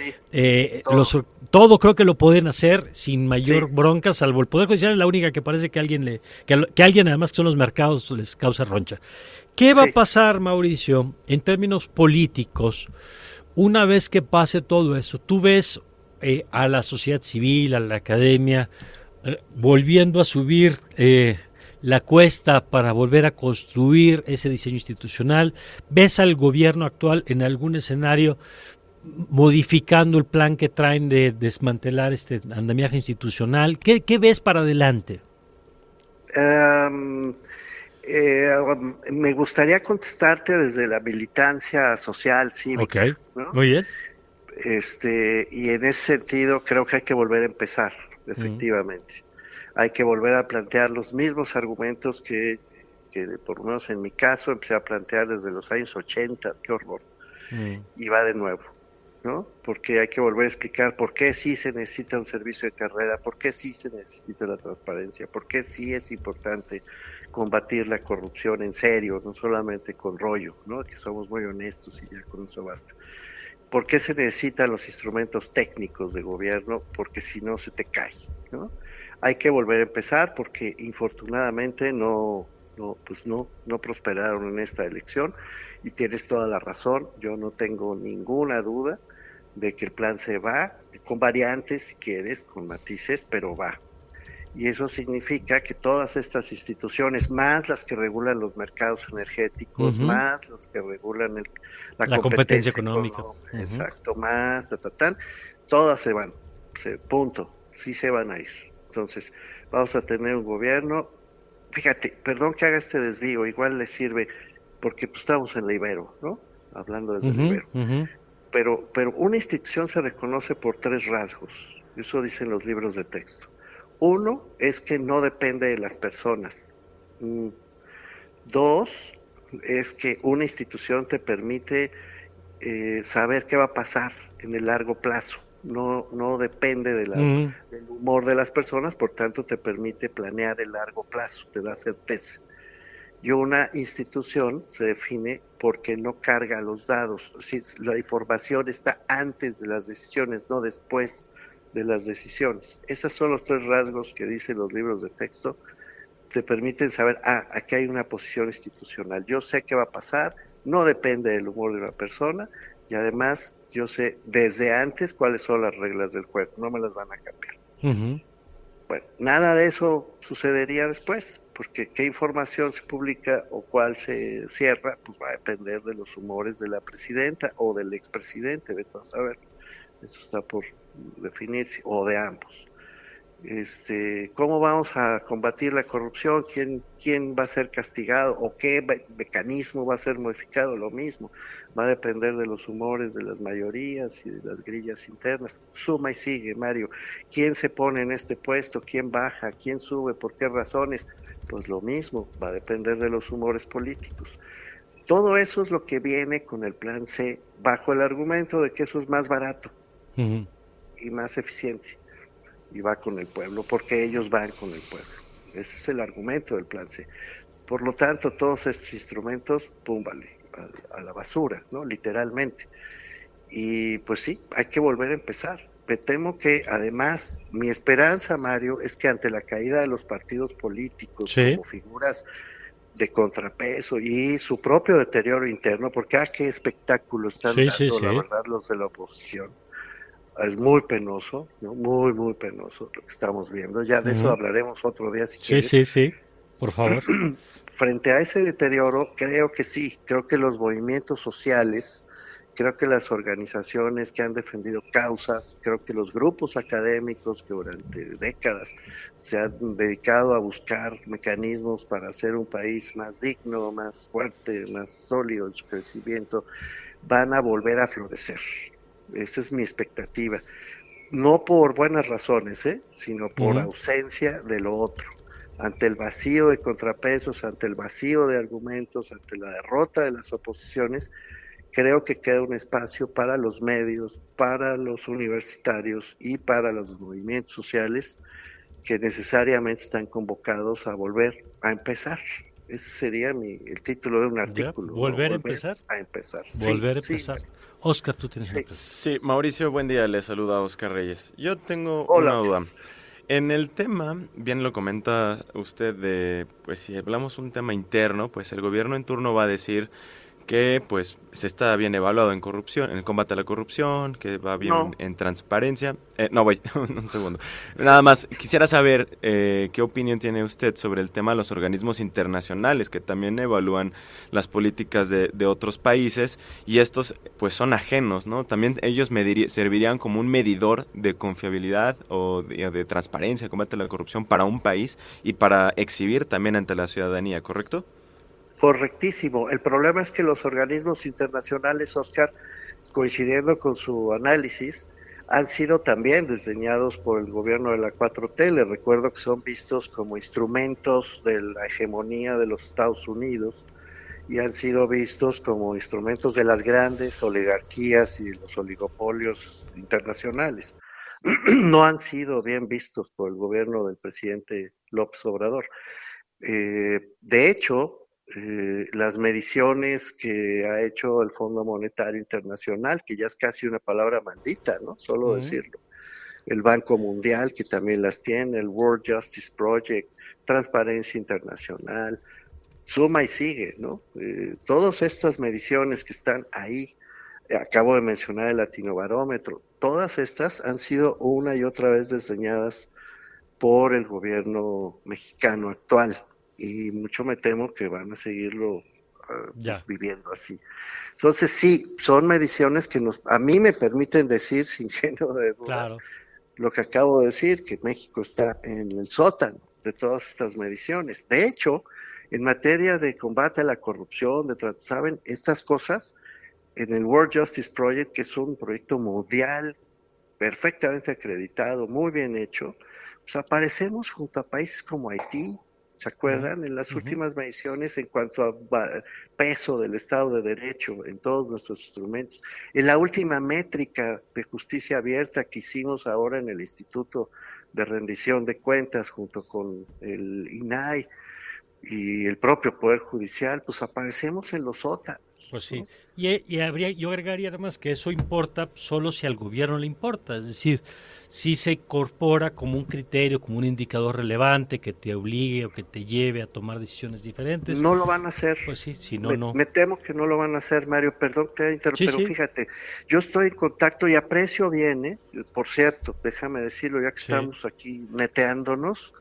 todo creo que lo pueden hacer sin mayor bronca, salvo el Poder Judicial es la única que parece que alguien además que son los mercados les causa roncha. ¿Qué va a pasar, Mauricio, en términos políticos una vez que pase todo eso? Tú ves a la sociedad civil, a la academia, volviendo a subir la cuesta para volver a construir ese diseño institucional. ¿Ves al gobierno actual en algún escenario modificando el plan que traen de desmantelar este andamiaje institucional? ¿Qué ves para adelante? Me gustaría contestarte desde la militancia social, cívica. Okay, ¿no? Muy bien. Y en ese sentido creo que hay que volver a empezar, efectivamente. Hay que volver a plantear los mismos argumentos que por lo menos en mi caso empecé a plantear desde los años 80, qué horror. Y va de nuevo, ¿no? Porque hay que volver a explicar por qué sí se necesita un servicio de carrera, por qué sí se necesita la transparencia, por qué sí es importante combatir la corrupción en serio, no solamente con rollo, ¿no? Que somos muy honestos y ya con eso basta. ¿Por qué se necesitan los instrumentos técnicos de gobierno? Porque si no se te cae, ¿no? Hay que volver a empezar porque infortunadamente no prosperaron en esta elección y tienes toda la razón. Yo no tengo ninguna duda de que el plan se va, con variantes si quieres, con matices, pero va. Y eso significa que todas estas instituciones, más las que regulan los mercados energéticos, más los que regulan la competencia económica, exacto, más, todas se van, punto, sí se van a ir. Entonces, vamos a tener un gobierno, fíjate, perdón que haga este desvío, igual le sirve, porque pues, estamos en la Ibero, ¿no? Hablando desde la Ibero. Pero una institución se reconoce por 3 rasgos, eso dicen los libros de texto. Uno es que no depende de las personas. 2 es que una institución te permite saber qué va a pasar en el largo plazo. No depende del humor de las personas, por tanto te permite planear el largo plazo, te da certeza. Y una institución se define porque no carga los dados. Si la información está antes de las decisiones, no después de las decisiones. Esos son los 3 rasgos que dicen los libros de texto. Te permiten saber, aquí hay una posición institucional. Yo sé qué va a pasar, no depende del humor de una persona, y además yo sé desde antes cuáles son las reglas del juego, no me las van a cambiar. Uh-huh. Bueno, nada de eso sucedería después, porque qué información se publica o cuál se cierra, pues va a depender de los humores de la presidenta o del expresidente, vete a saber. Eso está por definirse, o de ambos. ¿Cómo vamos a combatir la corrupción? ¿Quién va a ser castigado? ¿O qué mecanismo va a ser modificado? Lo mismo, va a depender de los humores de las mayorías y de las grillas internas. Suma y sigue, Mario. ¿Quién se pone en este puesto? ¿Quién baja? ¿Quién sube? ¿Por qué razones? Pues lo mismo, va a depender de los humores políticos. Todo eso es lo que viene con el plan C, bajo el argumento de que eso es más barato uh-huh. y más eficiente. Y va con el pueblo, porque ellos van con el pueblo. Ese es el argumento del plan C. Por lo tanto, todos estos instrumentos, pum, vale, a la basura, ¿no? Literalmente. Y pues sí, hay que volver a empezar. Me temo que, además, mi esperanza, Mario, es que ante la caída de los partidos políticos, sí, como figuras de contrapeso y su propio deterioro interno, porque qué espectáculo están dando, la verdad, los de la oposición. Es muy penoso, ¿no? Muy, muy penoso lo que estamos viendo. Ya de eso hablaremos otro día si quieres. Sí, por favor. Frente a ese deterioro, creo que los movimientos sociales, creo que las organizaciones que han defendido causas, creo que los grupos académicos que durante décadas se han dedicado a buscar mecanismos para hacer un país más digno, más fuerte, más sólido en su crecimiento, van a volver a florecer. Esa es mi expectativa. No por buenas razones, sino por ausencia de lo otro. Ante el vacío de contrapesos, ante el vacío de argumentos, ante la derrota de las oposiciones, creo que queda un espacio para los medios, para los universitarios y para los movimientos sociales que necesariamente están convocados a volver a empezar. Ese sería el título de un artículo. ¿Volver a empezar? A empezar. Volver a empezar. Oscar, tú tienes una pregunta. Sí, Mauricio, buen día, le saluda Oscar Reyes. Yo tengo una duda. En el tema, bien lo comenta usted, pues si hablamos un tema interno, pues el gobierno en turno va a decir que pues se está bien evaluado en corrupción, en el combate a la corrupción, que va bien en transparencia. Un segundo. Nada más, quisiera saber qué opinión tiene usted sobre el tema de los organismos internacionales que también evalúan las políticas de otros países y estos pues son ajenos, ¿no? También ellos servirían como un medidor de confiabilidad o de transparencia, combate a la corrupción para un país y para exhibir también ante la ciudadanía, ¿correcto? Correctísimo. El problema es que los organismos internacionales, Oscar, coincidiendo con su análisis, han sido también diseñados por el gobierno de la 4T. Les recuerdo que son vistos como instrumentos de la hegemonía de los Estados Unidos y han sido vistos como instrumentos de las grandes oligarquías y los oligopolios internacionales. No han sido bien vistos por el gobierno del presidente López Obrador. De hecho, las mediciones que ha hecho el Fondo Monetario Internacional, que ya es casi una palabra maldita, ¿no? Solo decirlo. El Banco Mundial, que también las tiene, el World Justice Project, Transparencia Internacional, suma y sigue, ¿no? Todas estas mediciones que están ahí, acabo de mencionar el Latinobarómetro, todas estas han sido una y otra vez diseñadas por el gobierno mexicano actual. Y mucho me temo que van a seguirlo pues, viviendo así. Entonces sí, son mediciones que a mí me permiten decir sin género de dudas lo que acabo de decir, que México está en el sótano de todas estas mediciones. De hecho, en materia de combate a la corrupción, ¿saben? Estas cosas, en el World Justice Project, que es un proyecto mundial perfectamente acreditado, muy bien hecho, pues aparecemos junto a países como Haití. ¿Se acuerdan? En las últimas mediciones en cuanto a peso del Estado de Derecho en todos nuestros instrumentos. En la última métrica de justicia abierta que hicimos ahora en el Instituto de Rendición de Cuentas junto con el INAI, y el propio Poder Judicial, pues aparecemos en los sótanos. Pues sí, ¿no? Yo agregaría además que eso importa solo si al gobierno le importa, es decir, si se incorpora como un criterio, como un indicador relevante que te obligue o que te lleve a tomar decisiones diferentes. No lo van a hacer. Pues sí, si no, no. Me temo que no lo van a hacer, Mario, perdón que te interrumpa, pero fíjate, yo estoy en contacto y aprecio bien, por cierto, déjame decirlo, ya que estamos aquí neteándonos,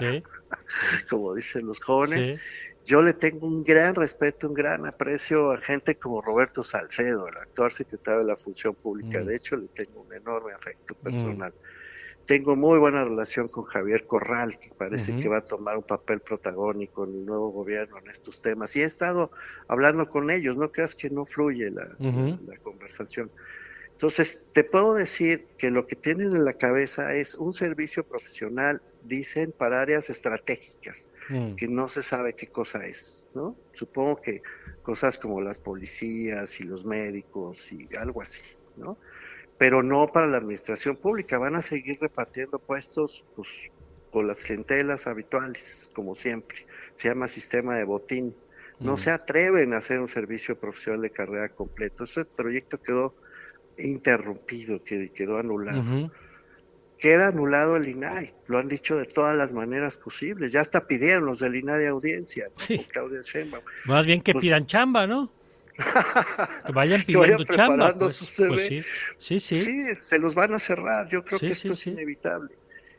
como dicen los jóvenes, yo le tengo un gran respeto, un gran aprecio a gente como Roberto Salcedo, el actual secretario de la Función Pública. De hecho, le tengo un enorme afecto personal. Tengo muy buena relación con Javier Corral, que parece que va a tomar un papel protagónico en el nuevo gobierno en estos temas. Y he estado hablando con ellos, no creas que no fluye la conversación. Entonces, te puedo decir que lo que tienen en la cabeza es un servicio profesional, dicen, para áreas estratégicas, que no se sabe qué cosa es, ¿no? Supongo que cosas como las policías y los médicos y algo así, ¿no? Pero no para la administración pública, van a seguir repartiendo puestos, pues, con las clientelas habituales, como siempre. Se llama sistema de botín. No se atreven a hacer un servicio profesional de carrera completo. Ese proyecto quedó interrumpido, que quedó anulado. Queda anulado el INAI, lo han dicho de todas las maneras posibles, ya hasta pidieron los del INAI de audiencia, ¿no? Claudia Sheinbaum. Más bien que pidan chamba, ¿no? Que vayan pidiendo chamba. Pues sí, se los van a cerrar, yo creo que esto es inevitable.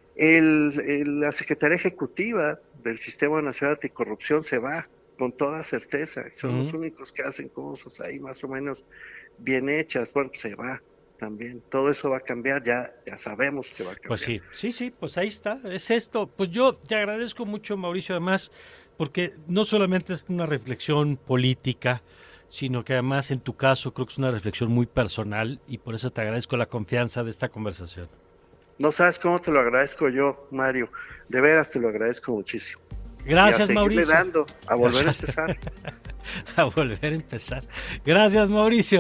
La Secretaría Ejecutiva del Sistema Nacional Anticorrupción se va, con toda certeza, son los únicos que hacen cosas ahí más o menos bien hechas, bueno, se va también, todo eso va a cambiar, ya sabemos que va a cambiar. Pues sí, pues ahí está, es esto. Pues yo te agradezco mucho, Mauricio, además, porque no solamente es una reflexión política, sino que además en tu caso creo que es una reflexión muy personal y por eso te agradezco la confianza de esta conversación. No sabes cómo te lo agradezco yo, Mario, de veras te lo agradezco muchísimo. Gracias, Mauricio. Dando, a volver a empezar. A volver a empezar. Gracias, Mauricio.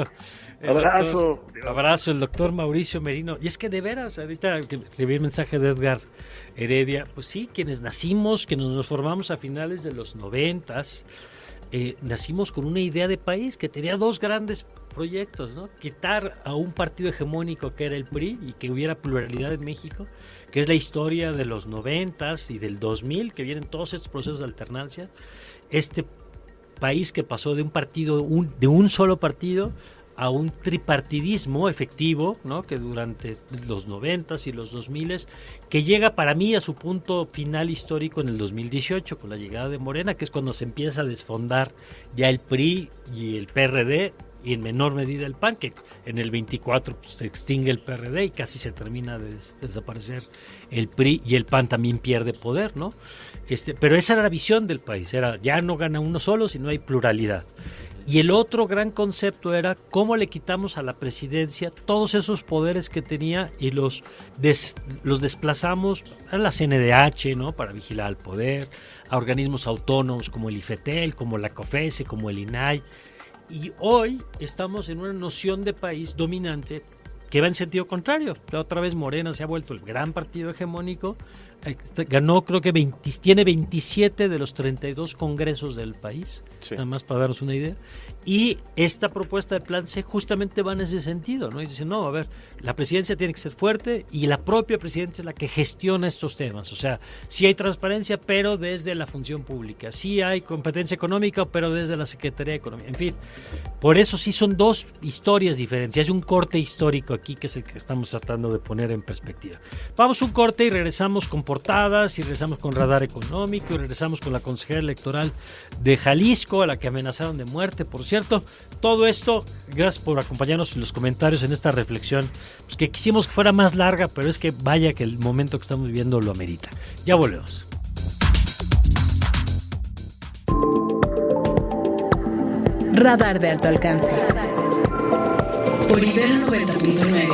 Abrazo, el doctor Mauricio Merino. Y es que de veras, ahorita que recibí el mensaje de Edgar Heredia, pues sí, quienes nos formamos a finales de los 90s, nacimos con una idea de país que tenía dos grandes proyectos, ¿no? Quitar a un partido hegemónico que era el PRI y que hubiera pluralidad en México, que es la historia de los 90s y del 2000, que vienen todos estos procesos de alternancia. Este país que pasó de un partido, de un solo partido, a un tripartidismo efectivo, ¿no? Que durante los 90s y los 2000s, que llega para mí a su punto final histórico en el 2018, con la llegada de Morena, que es cuando se empieza a desfondar ya el PRI y el PRD, y en menor medida el PAN, que en el 24 pues, se extingue el PRD y casi se termina de desaparecer el PRI, y el PAN también pierde poder, ¿no? Pero esa era la visión del país, ya no gana uno solo, sino hay pluralidad. Y el otro gran concepto era cómo le quitamos a la presidencia todos esos poderes que tenía y los desplazamos a la CNDH, ¿no? Para vigilar al poder, a organismos autónomos como el IFETEL, como la COFESE, como el INAI. Y hoy estamos en una noción de país dominante que va en sentido contrario. La otra vez Morena se ha vuelto el gran partido hegemónico, ganó creo que tiene 27 de los 32 congresos del país, nada más para darnos una idea, y esta propuesta de Plan C justamente va en ese sentido, ¿no? Y dicen, no, a ver, la presidencia tiene que ser fuerte y la propia presidencia es la que gestiona estos temas, o sea, sí hay transparencia, pero desde la función pública, sí hay competencia económica, pero desde la Secretaría de Economía, en fin, por eso sí son dos historias diferentes, hay un corte histórico aquí que es el que estamos tratando de poner en perspectiva. Vamos a un corte y regresamos con portadas, y regresamos con radar económico, y regresamos con la consejera electoral de Jalisco, a la que amenazaron de muerte, por cierto. Todo esto, gracias por acompañarnos en los comentarios en esta reflexión, pues que quisimos que fuera más larga, pero es que vaya que el momento que estamos viviendo lo amerita. Ya volvemos. Radar de alto alcance. Por Ibero 90.9.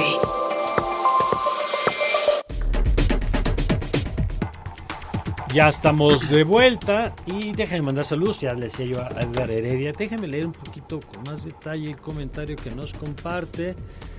Ya estamos de vuelta y déjenme mandar saludos, ya le decía yo a Edgar Heredia, déjenme leer un poquito con más detalle el comentario que nos comparte.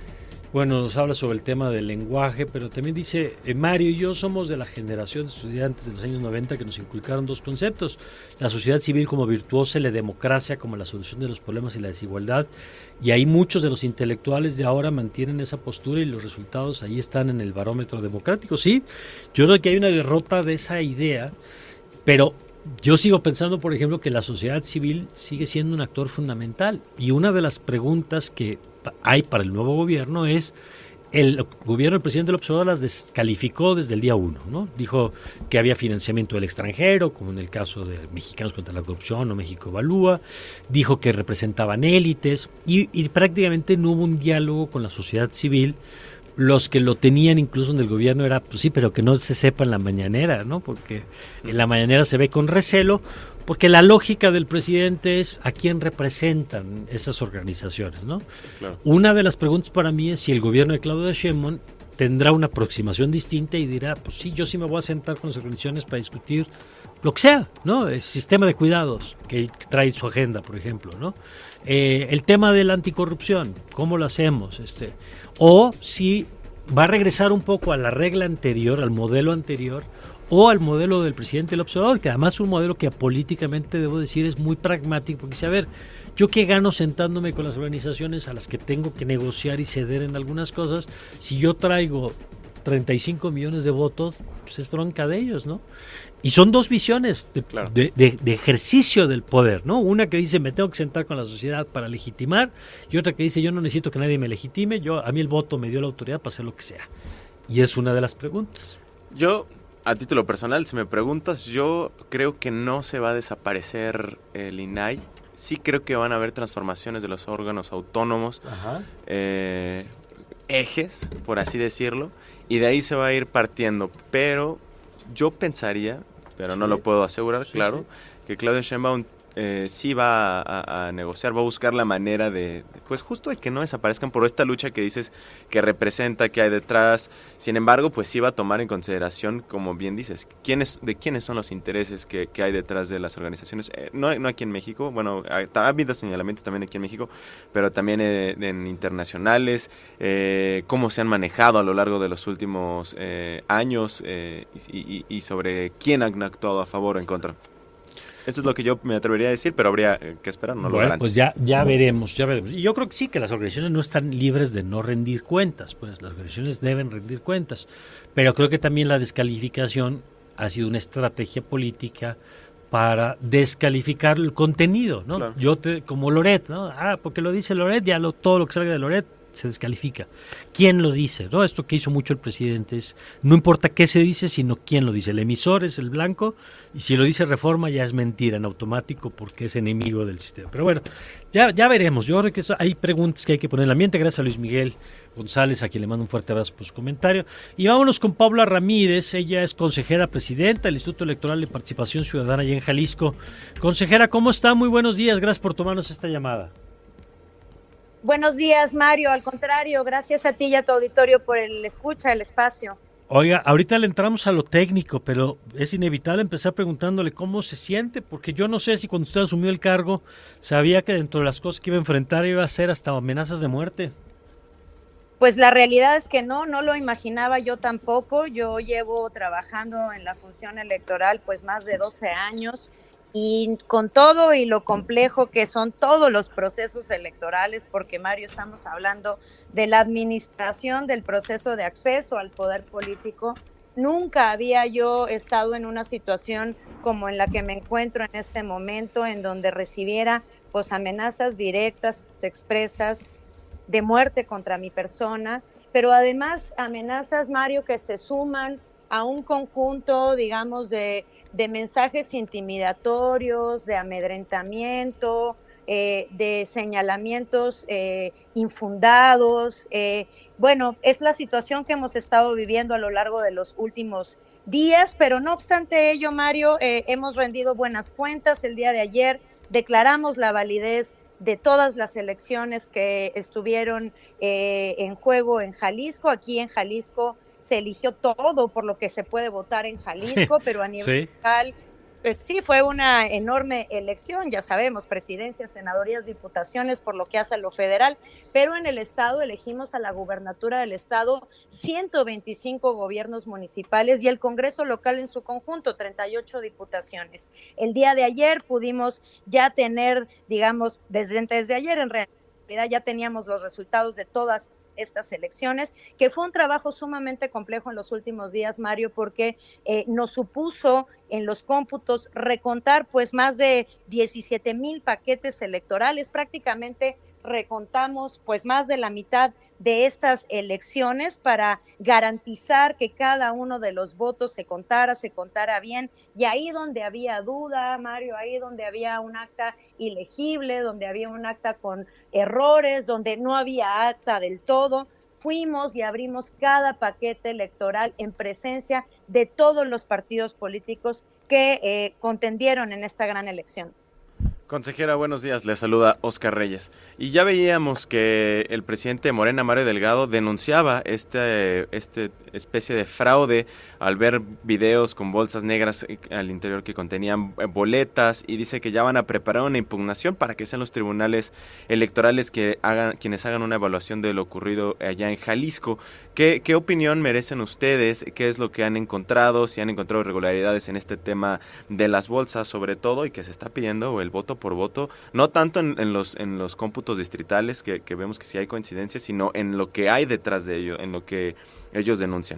Bueno, nos habla sobre el tema del lenguaje, pero también dice, Mario y yo somos de la generación de estudiantes de los años 90 que nos inculcaron dos conceptos: la sociedad civil como virtuosa y la democracia como la solución de los problemas y la desigualdad, y ahí muchos de los intelectuales de ahora mantienen esa postura y los resultados ahí están en el barómetro democrático. Sí, yo creo que hay una derrota de esa idea, pero yo sigo pensando, por ejemplo, que la sociedad civil sigue siendo un actor fundamental, y una de las preguntas que hay para el nuevo gobierno es, el gobierno del presidente López Obrador las descalificó desde el día 1, ¿no? Dijo que había financiamiento del extranjero, como en el caso de Mexicanos contra la Corrupción o México Evalúa, dijo que representaban élites y prácticamente no hubo un diálogo con la sociedad civil. Los que lo tenían incluso en el gobierno era, pues sí, pero que no se sepa en la mañanera, ¿no? Porque en la mañanera se ve con recelo, porque la lógica del presidente es a quién representan esas organizaciones, ¿no? Claro. Una de las preguntas para mí es si el gobierno de Claudia Sheinbaum tendrá una aproximación distinta y dirá, pues sí, yo sí me voy a sentar con las organizaciones para discutir lo que sea, ¿no? El sistema de cuidados que trae su agenda, por ejemplo, ¿no? El tema de la anticorrupción, ¿cómo lo hacemos? O si va a regresar un poco a la regla anterior, al modelo anterior, o al modelo del presidente López Obrador, que además es un modelo que políticamente, debo decir, es muy pragmático, porque dice, a ver, ¿yo qué gano sentándome con las organizaciones a las que tengo que negociar y ceder en algunas cosas si yo traigo 35 millones de votos? Pues es bronca de ellos, ¿no? Y son dos visiones de ejercicio del poder, ¿no? Una que dice, me tengo que sentar con la sociedad para legitimar, y otra que dice, yo no necesito que nadie me legitime, a mí el voto me dio la autoridad para hacer lo que sea. Y es una de las preguntas. Yo, a título personal, si me preguntas, yo creo que no se va a desaparecer el INAI. Sí creo que van a haber transformaciones de los órganos autónomos, ejes, por así decirlo, y de ahí se va a ir partiendo. Pero yo pensaría, pero no lo puedo asegurar, que Claudia Sheinbaum sí va a negociar, va a buscar la manera de, pues justo de que no desaparezcan por esta lucha que dices que representa, que hay detrás. Sin embargo, pues sí va a tomar en consideración, como bien dices, de quiénes son los intereses que hay detrás de las organizaciones. No aquí en México, bueno, ha habido señalamientos también aquí en México, pero también en internacionales, cómo se han manejado a lo largo de los últimos años y sobre quién han actuado a favor o en contra. Eso es lo que yo me atrevería a decir, pero habría que esperar, no lo garantizo. Pues ya veremos. Y yo creo que sí, que las organizaciones no están libres de no rendir cuentas, pues las organizaciones deben rendir cuentas, pero creo que también la descalificación ha sido una estrategia política para descalificar el contenido, ¿no? Claro. Como Loret, ¿no? Porque lo dice Loret, ya todo lo que salga de Loret se descalifica. ¿Quién lo dice? ¿No? Esto que hizo mucho el presidente es, no importa qué se dice, sino quién lo dice. El emisor es el blanco, y si lo dice Reforma ya es mentira en automático porque es enemigo del sistema. Pero bueno, ya veremos. Yo creo que hay preguntas que hay que poner en el ambiente. Gracias a Luis Miguel González, a quien le mando un fuerte abrazo por su comentario. Y vámonos con Paula Ramírez. Ella es consejera presidenta del Instituto Electoral de Participación Ciudadana allá en Jalisco. Consejera, ¿cómo está? Muy buenos días. Gracias por tomarnos esta llamada. Buenos días, Mario. Al contrario, gracias a ti y a tu auditorio por el espacio. Oiga, ahorita le entramos a lo técnico, pero es inevitable empezar preguntándole cómo se siente, porque yo no sé si cuando usted asumió el cargo sabía que dentro de las cosas que iba a enfrentar iba a ser hasta amenazas de muerte. Pues la realidad es que no lo imaginaba yo tampoco. Yo llevo trabajando en la función electoral pues más de 12 años. Y con todo y lo complejo que son todos los procesos electorales, porque Mario, estamos hablando de la administración del proceso de acceso al poder político, nunca había yo estado en una situación como en la que me encuentro en este momento, en donde recibiera pues amenazas directas, expresas, de muerte contra mi persona, pero además amenazas, Mario, que se suman a un conjunto, digamos, de mensajes intimidatorios, de amedrentamiento, de señalamientos infundados. Bueno, es la situación que hemos estado viviendo a lo largo de los últimos días, pero no obstante ello, Mario, hemos rendido buenas cuentas. El día de ayer declaramos la validez de todas las elecciones que estuvieron en juego en Jalisco. Aquí en Jalisco se eligió todo por lo que se puede votar en Jalisco, pero a nivel local Pues sí, fue una enorme elección, ya sabemos, presidencias, senadorías, diputaciones, por lo que hace a lo federal, pero en el estado elegimos a la gubernatura del estado, 125 gobiernos municipales y el Congreso local en su conjunto, 38 diputaciones. El día de ayer pudimos ya tener, digamos, desde ayer en realidad ya teníamos los resultados de todas estas elecciones, que fue un trabajo sumamente complejo en los últimos días, Mario, porque nos supuso en los cómputos recontar pues más de 17,000 paquetes electorales, prácticamente recontamos pues más de la mitad de estas elecciones para garantizar que cada uno de los votos se contara bien, y ahí donde había duda, Mario, ahí donde había un acta ilegible, donde había un acta con errores, donde no había acta del todo, fuimos y abrimos cada paquete electoral en presencia de todos los partidos políticos que contendieron en esta gran elección. Consejera, buenos días, le saluda Oscar Reyes. Y ya veíamos que el presidente de Morena, Mario Delgado, denunciaba esta especie de fraude al ver videos con bolsas negras al interior que contenían boletas, y dice que ya van a preparar una impugnación para que sean los tribunales electorales quienes hagan una evaluación de lo ocurrido allá en Jalisco. ¿Qué opinión merecen ustedes? ¿Qué es lo que han encontrado? Si han encontrado irregularidades en este tema de las bolsas, sobre todo, y que se está pidiendo el voto por voto, no tanto en los cómputos distritales, que vemos que sí hay coincidencias, sino en lo que hay detrás de ello, en lo que ellos denuncian.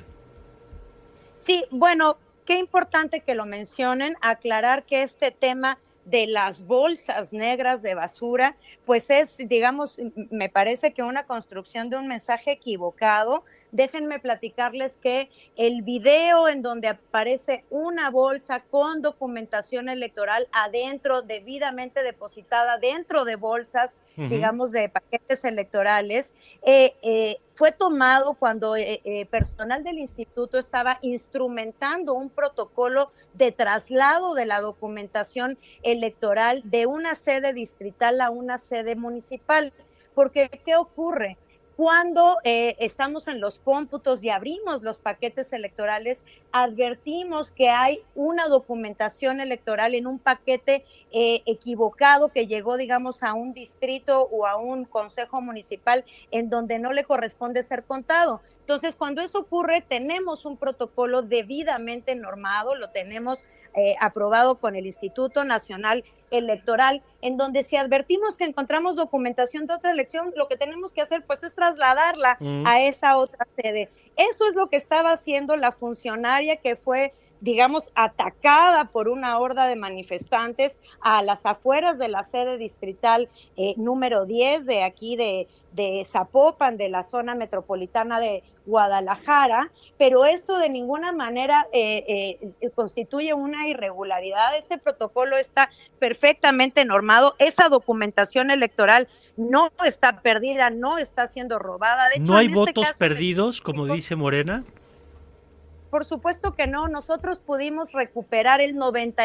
Sí, bueno, qué importante que lo mencionen, aclarar que este tema de las bolsas negras de basura, pues es, digamos, me parece que una construcción de un mensaje equivocado. Déjenme platicarles que el video en donde aparece una bolsa con documentación electoral adentro, debidamente depositada dentro de bolsas, digamos, de paquetes electorales, fue tomado cuando personal del instituto estaba instrumentando un protocolo de traslado de la documentación electoral de una sede distrital a una sede municipal. Porque, ¿qué ocurre? Cuando estamos en los cómputos y abrimos los paquetes electorales, advertimos que hay una documentación electoral en un paquete equivocado que llegó, digamos, a un distrito o a un consejo municipal en donde no le corresponde ser contado. Entonces, cuando eso ocurre, tenemos un protocolo debidamente normado, lo tenemos aprobado con el Instituto Nacional Electoral, en donde si advertimos que encontramos documentación de otra elección, lo que tenemos que hacer pues es trasladarla a esa otra sede. Eso es lo que estaba haciendo la funcionaria que fue, digamos, atacada por una horda de manifestantes a las afueras de la sede distrital número 10 de aquí de Zapopan, de la zona metropolitana de Guadalajara, pero esto de ninguna manera constituye una irregularidad. Este protocolo está perfectamente normado, esa documentación electoral no está perdida, no está siendo robada. De hecho, ¿no hay votos perdidos, como dice Morena? Por supuesto que no, nosotros pudimos recuperar el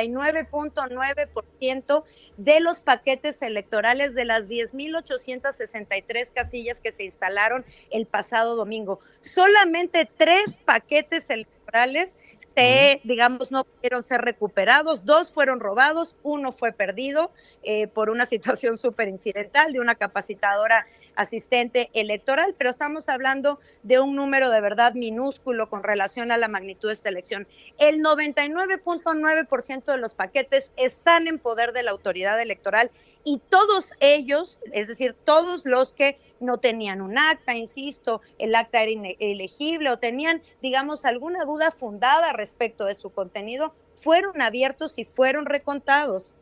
99.9% de los paquetes electorales de las 10,863 casillas que se instalaron el pasado domingo. Solamente 3 paquetes electorales digamos, no pudieron ser recuperados, 2 fueron robados, 1 fue perdido por una situación súper incidental de una capacitadora asistente electoral, pero estamos hablando de un número de verdad minúsculo con relación a la magnitud de esta elección. El 99.9% de los paquetes están en poder de la autoridad electoral y todos ellos, es decir, todos los que no tenían un acta, insisto, el acta era ilegible o tenían, digamos, alguna duda fundada respecto de su contenido, fueron abiertos y fueron recontados.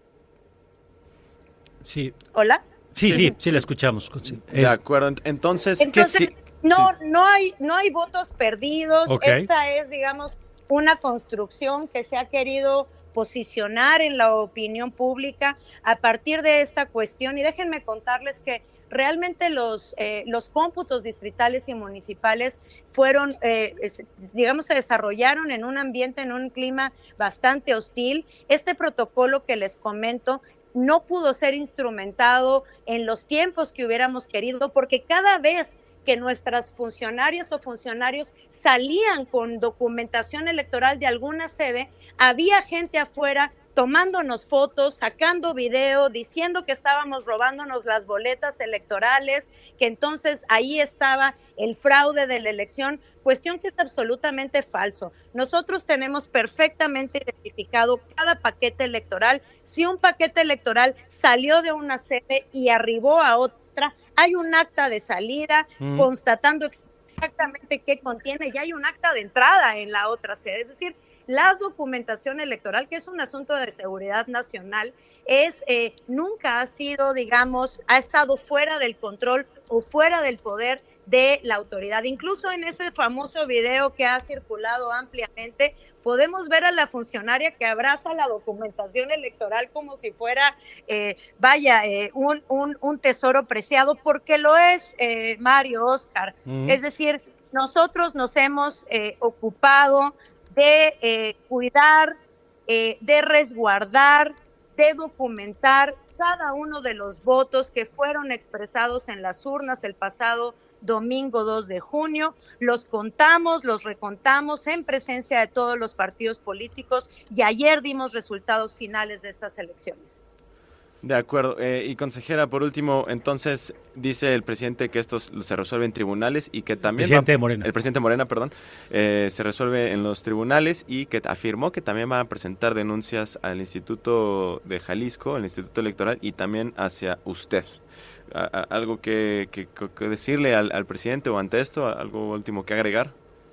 Sí. ¿Hola? Sí, la escuchamos. De acuerdo, entonces no hay votos perdidos. Okay. Esta es, digamos, una construcción que se ha querido posicionar en la opinión pública a partir de esta cuestión, y déjenme contarles que realmente los cómputos distritales y municipales fueron, digamos, se desarrollaron en un ambiente, en un clima bastante hostil. Este protocolo que les comento no pudo ser instrumentado en los tiempos que hubiéramos querido, porque cada vez que nuestras funcionarias o funcionarios salían con documentación electoral de alguna sede, había gente afuera tomándonos fotos, sacando video, diciendo que estábamos robándonos las boletas electorales, que entonces ahí estaba el fraude de la elección, cuestión que es absolutamente falso. Nosotros tenemos perfectamente identificado cada paquete electoral. Si un paquete electoral salió de una sede y arribó a otra, hay un acta de salida constatando exactamente qué contiene y hay un acta de entrada en la otra sede. Es decir, la documentación electoral, que es un asunto de seguridad nacional, nunca ha sido, digamos, ha estado fuera del control o fuera del poder de la autoridad. Incluso en ese famoso video que ha circulado ampliamente, podemos ver a la funcionaria que abraza la documentación electoral como si fuera, un tesoro preciado, porque lo es, Mario, Oscar. Es decir, nosotros nos hemos ocupado de cuidar, de resguardar, de documentar cada uno de los votos que fueron expresados en las urnas el pasado domingo 2 de junio. Los contamos, los recontamos en presencia de todos los partidos políticos y ayer dimos resultados finales de estas elecciones. De acuerdo. Y consejera, por último, entonces dice el presidente que esto se resuelve en tribunales y que también... El presidente Morena, perdón, se resuelve en los tribunales y que afirmó que también va a presentar denuncias al Instituto de Jalisco, el Instituto Electoral, y también hacia usted. ¿Algo que decirle al presidente o ante esto? ¿Algo último que agregar?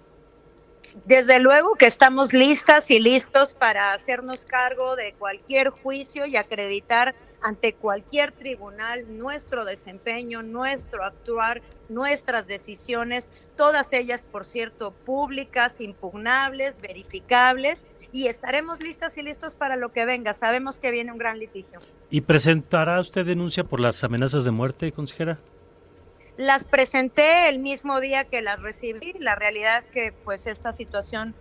Desde luego que estamos listas y listos para hacernos cargo de cualquier juicio y acreditar ante cualquier tribunal nuestro desempeño, nuestro actuar, nuestras decisiones, todas ellas, por cierto, públicas, impugnables, verificables, y estaremos listas y listos para lo que venga. Sabemos que viene un gran litigio. ¿Y presentará usted denuncia por las amenazas de muerte, consejera? Las presenté el mismo día que las recibí. La realidad es que pues esta situación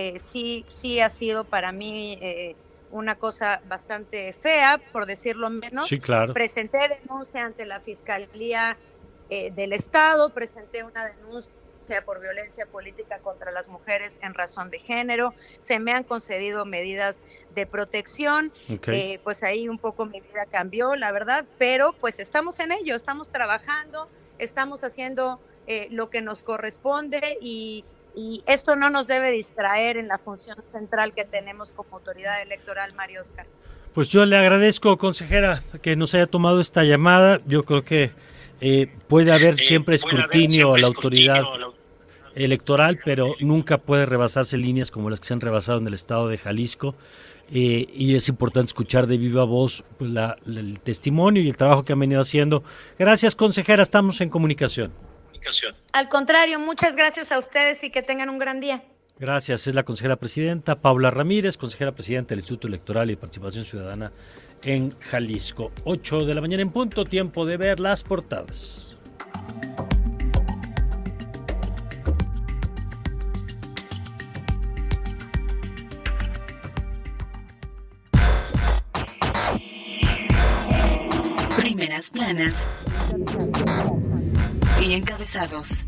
sí ha sido para mí una cosa bastante fea, por decirlo menos. Sí, claro. Presenté denuncia ante la Fiscalía del Estado, presenté una denuncia por violencia política contra las mujeres en razón de género. Se me han concedido medidas de protección. Okay. Pues ahí un poco mi vida cambió, la verdad, pero pues estamos en ello, estamos trabajando, estamos haciendo lo que nos corresponde y esto no nos debe distraer en la función central que tenemos como autoridad electoral, Mario Oscar. Pues yo le agradezco, consejera, que nos haya tomado esta llamada. Yo creo que puede haber siempre escrutinio a la autoridad electoral, pero nunca puede rebasarse líneas como las que se han rebasado en el estado de Jalisco. Y es importante escuchar de viva voz pues, el testimonio y el trabajo que han venido haciendo. Gracias, consejera, estamos en comunicación. Al contrario, muchas gracias a ustedes y que tengan un gran día. Gracias, es la consejera presidenta Paula Ramírez, consejera presidenta del Instituto Electoral y de Participación Ciudadana en Jalisco. 8 de la mañana en punto, tiempo de ver las portadas. Primeras planas y encabezados.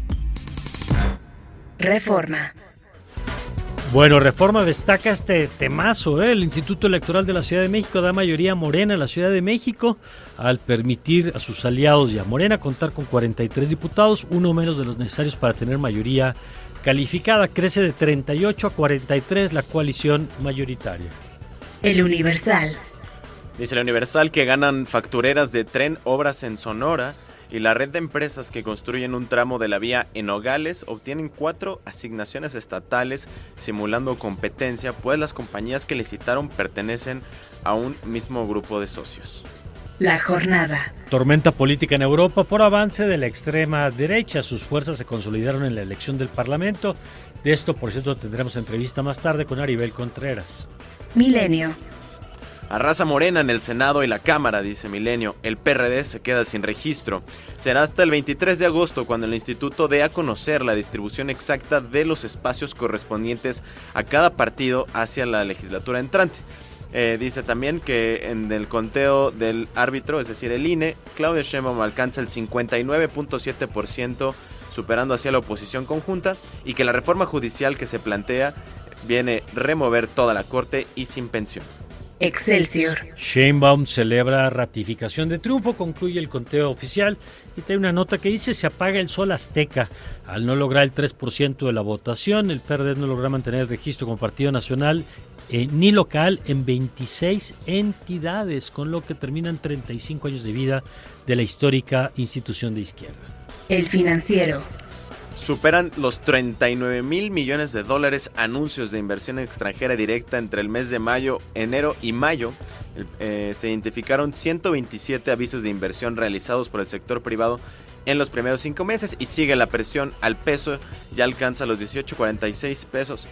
Reforma. Bueno, Reforma destaca este temazo, El Instituto Electoral de la Ciudad de México da mayoría Morena en la Ciudad de México al permitir a sus aliados y a Morena contar con 43 diputados, uno menos de los necesarios para tener mayoría calificada. Crece de 38 a 43 la coalición mayoritaria. El Universal. Dice el Universal que ganan factureras de tren, obras en Sonora, y la red de empresas que construyen un tramo de la vía en Nogales obtienen 4 asignaciones estatales simulando competencia, pues las compañías que licitaron pertenecen a un mismo grupo de socios. La jornada. Tormenta política en Europa por avance de la extrema derecha. Sus fuerzas se consolidaron en la elección del Parlamento. De esto, por cierto, tendremos entrevista más tarde con Aribel Contreras. Milenio. Arrasa Morena en el Senado y la Cámara, dice Milenio. El PRD se queda sin registro. Será hasta el 23 de agosto cuando el instituto dé a conocer la distribución exacta de los espacios correspondientes a cada partido hacia la legislatura entrante. Dice también que en el conteo del árbitro, es decir, el INE, Claudia Sheinbaum alcanza el 59.7% superando así a la oposición conjunta, y que la reforma judicial que se plantea viene remover toda la corte y sin pensión. Excelsior. Sheinbaum celebra ratificación de triunfo, concluye el conteo oficial y trae una nota que dice: se apaga el sol azteca. Al no lograr el 3% de la votación, el PRD no logra mantener el registro como partido nacional ni local en 26 entidades, con lo que terminan 35 años de vida de la histórica institución de izquierda. El Financiero. Superan los 39 mil millones de dólares anuncios de inversión extranjera directa entre el mes de enero y mayo. Se identificaron 127 avisos de inversión realizados por el sector privado en los primeros 5 meses, y sigue la presión al peso, ya alcanza los 18.46 pesos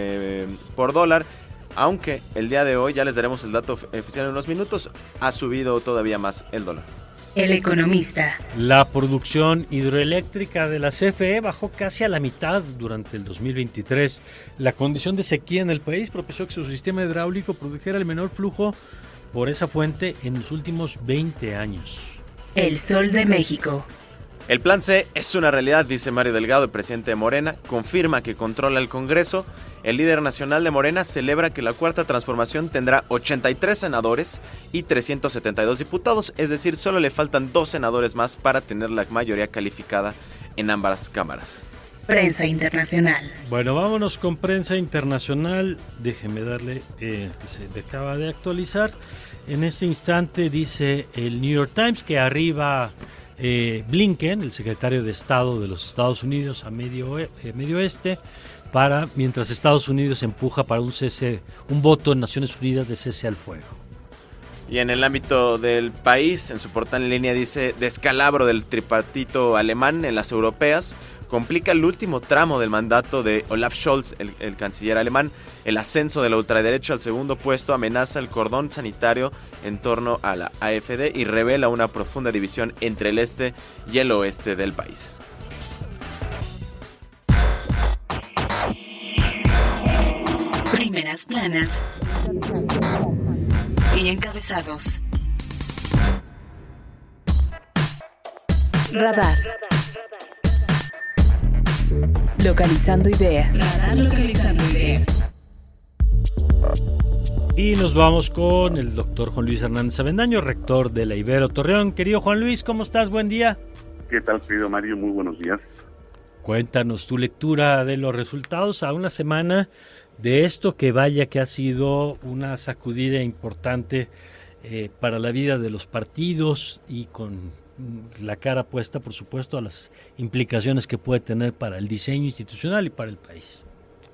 por dólar, aunque el día de hoy, ya les daremos el dato oficial en unos minutos, ha subido todavía más el dólar. El Economista. La producción hidroeléctrica de la CFE bajó casi a la mitad durante el 2023. La condición de sequía en el país propició que su sistema hidráulico produjera el menor flujo por esa fuente en los últimos 20 años. El Sol de México. El Plan C es una realidad, dice Mario Delgado, el presidente de Morena, confirma que controla el Congreso. El líder nacional de Morena celebra que la Cuarta Transformación tendrá 83 senadores y 372 diputados, es decir, solo le faltan 2 senadores más para tener la mayoría calificada en ambas cámaras. Prensa internacional. Bueno, vámonos con prensa internacional. Déjeme darle, que se me acaba de actualizar. En este instante dice el New York Times que arriba Blinken, el secretario de Estado de los Estados Unidos a Medio Oeste, mientras Estados Unidos empuja para un voto en Naciones Unidas de cese al fuego. Y en el ámbito del país, en su portal en línea dice: descalabro del tripartito alemán en las europeas complica el último tramo del mandato de Olaf Scholz, el canciller alemán. El ascenso de la ultraderecha al segundo puesto amenaza el cordón sanitario en torno a la AfD y revela una profunda división entre el este y el oeste del país. Primeras planas y encabezados. Radar. Localizando ideas. Radar localizando ideas. Y nos vamos con el doctor Juan Luis Hernández Avendaño, rector de la Ibero Torreón. Querido Juan Luis, ¿cómo estás? Buen día. ¿Qué tal, querido Mario? Muy buenos días. Cuéntanos tu lectura de los resultados a una semana de esto que vaya que ha sido una sacudida importante para la vida de los partidos y con la cara puesta, por supuesto, a las implicaciones que puede tener para el diseño institucional y para el país.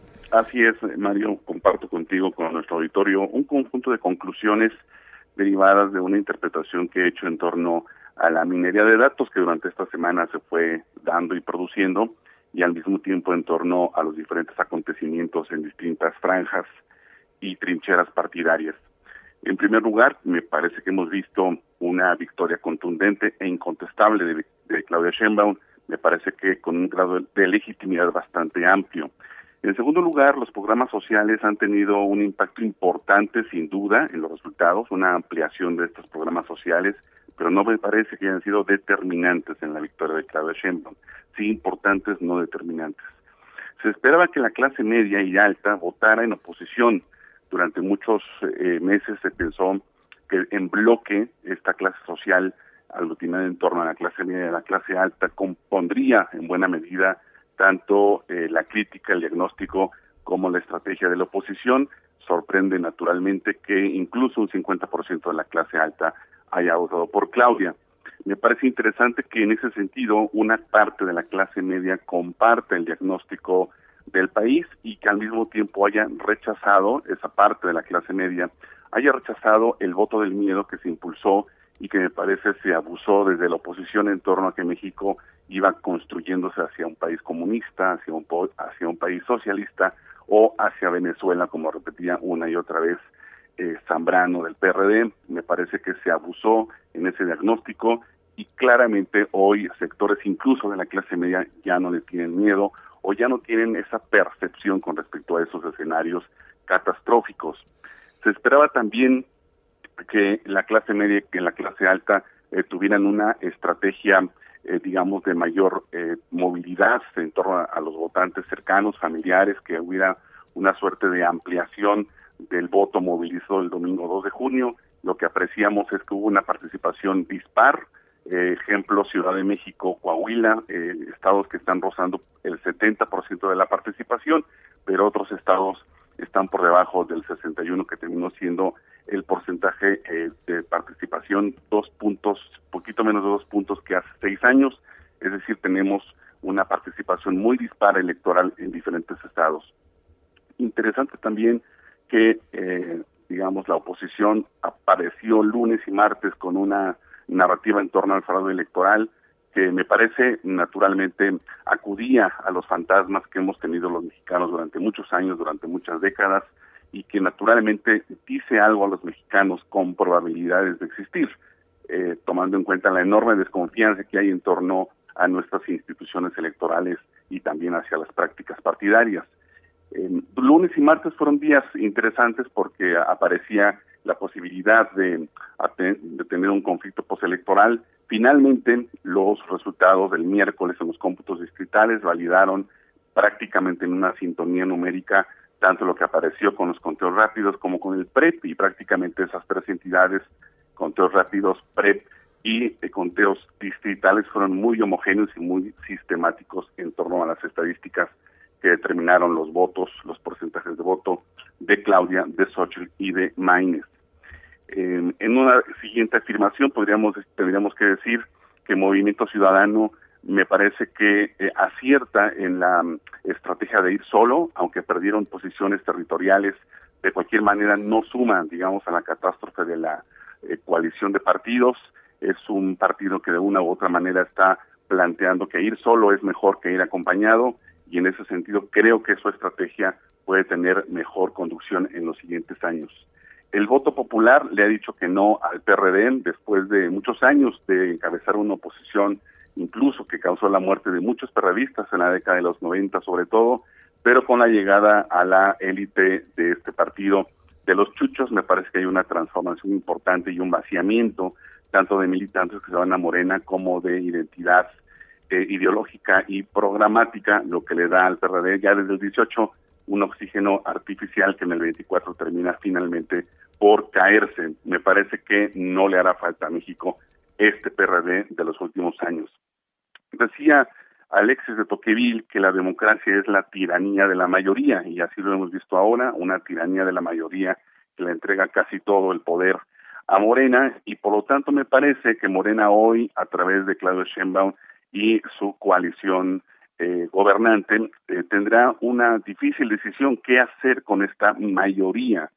Así es, Mario, comparto contigo, con nuestro auditorio, un conjunto de conclusiones derivadas de una interpretación que he hecho en torno a la minería de datos que durante esta semana se fue dando y produciendo, y al mismo tiempo en torno a los diferentes acontecimientos en distintas franjas y trincheras partidarias. En primer lugar, me parece que hemos visto una victoria contundente e incontestable de Claudia Sheinbaum, me parece que con un grado de legitimidad bastante amplio. En segundo lugar, los programas sociales han tenido un impacto importante, sin duda, en los resultados, una ampliación de estos programas sociales, pero no me parece que hayan sido determinantes en la victoria de Claudia Sheinbaum. Sí, importantes, no determinantes. Se esperaba que la clase media y alta votara en oposición. Durante muchos meses se pensó que en bloque esta clase social, aglutinada en torno a la clase media y a la clase alta, compondría en buena medida tanto la crítica, el diagnóstico, como la estrategia de la oposición. Sorprende naturalmente que incluso un 50% de la clase alta haya votado por Claudia. Me parece interesante que en ese sentido una parte de la clase media comparte el diagnóstico del país y que al mismo tiempo haya rechazado, esa parte de la clase media, haya rechazado el voto del miedo que se impulsó y que me parece se abusó desde la oposición en torno a que México iba construyéndose hacia un país comunista, hacia un país socialista o hacia Venezuela, como repetía una y otra vez Zambrano del PRD. Me parece que se abusó en ese diagnóstico y claramente hoy sectores incluso de la clase media ya no le tienen miedo o ya no tienen esa percepción con respecto a esos escenarios catastróficos. Se esperaba también que la clase media y que la clase alta tuvieran una estrategia digamos, de mayor movilidad en torno a los votantes cercanos, familiares, que hubiera una suerte de ampliación del voto movilizado el domingo 2 de junio. Lo que apreciamos es que hubo una participación dispar, ejemplo, Ciudad de México, Coahuila, estados que están rozando el 70% de la participación, pero otros estados están por debajo del 61%, que terminó siendo el porcentaje de participación, 2 puntos, poquito menos de 2 puntos que hace 6 años, es decir, tenemos una participación muy dispar electoral en diferentes estados. Interesante también que, digamos, la oposición apareció lunes y martes con una narrativa en torno al fraude electoral, que me parece naturalmente acudía a los fantasmas que hemos tenido los mexicanos durante muchos años, durante muchas décadas, y que naturalmente dice algo a los mexicanos con probabilidades de existir, tomando en cuenta la enorme desconfianza que hay en torno a nuestras instituciones electorales y también hacia las prácticas partidarias. Lunes y martes fueron días interesantes porque aparecía la posibilidad de tener un conflicto postelectoral. Finalmente, los resultados del miércoles en los cómputos distritales validaron prácticamente en una sintonía numérica tanto lo que apareció con los conteos rápidos como con el PREP, y prácticamente esas tres entidades, conteos rápidos, PREP y conteos distritales, fueron muy homogéneos y muy sistemáticos en torno a las estadísticas que determinaron los votos, los porcentajes de voto de Claudia, de Xóchitl y de Maínez. En una siguiente afirmación tendríamos que decir que Movimiento Ciudadano me parece que acierta en la estrategia de ir solo, aunque perdieron posiciones territoriales, de cualquier manera no suman, digamos, a la catástrofe de la coalición de partidos. Es un partido que de una u otra manera está planteando que ir solo es mejor que ir acompañado, y en ese sentido creo que su estrategia puede tener mejor conducción en los siguientes años. El voto popular le ha dicho que no al PRD después de muchos años de encabezar una oposición, incluso que causó la muerte de muchos perredistas en la década de los 90 sobre todo, pero con la llegada a la élite de este partido de los chuchos me parece que hay una transformación importante y un vaciamiento tanto de militantes que se van a Morena como de identidad ideológica y programática, lo que le da al PRD ya desde el 18 un oxígeno artificial que en el 24 termina finalmente por caerse. Me parece que no le hará falta a México este PRD de los últimos años. Decía Alexis de Tocqueville que la democracia es la tiranía de la mayoría, y así lo hemos visto ahora, una tiranía de la mayoría que le entrega casi todo el poder a Morena, y por lo tanto me parece que Morena hoy, a través de Claudia Sheinbaum y su coalición gobernante, tendrá una difícil decisión: qué hacer con esta mayoría.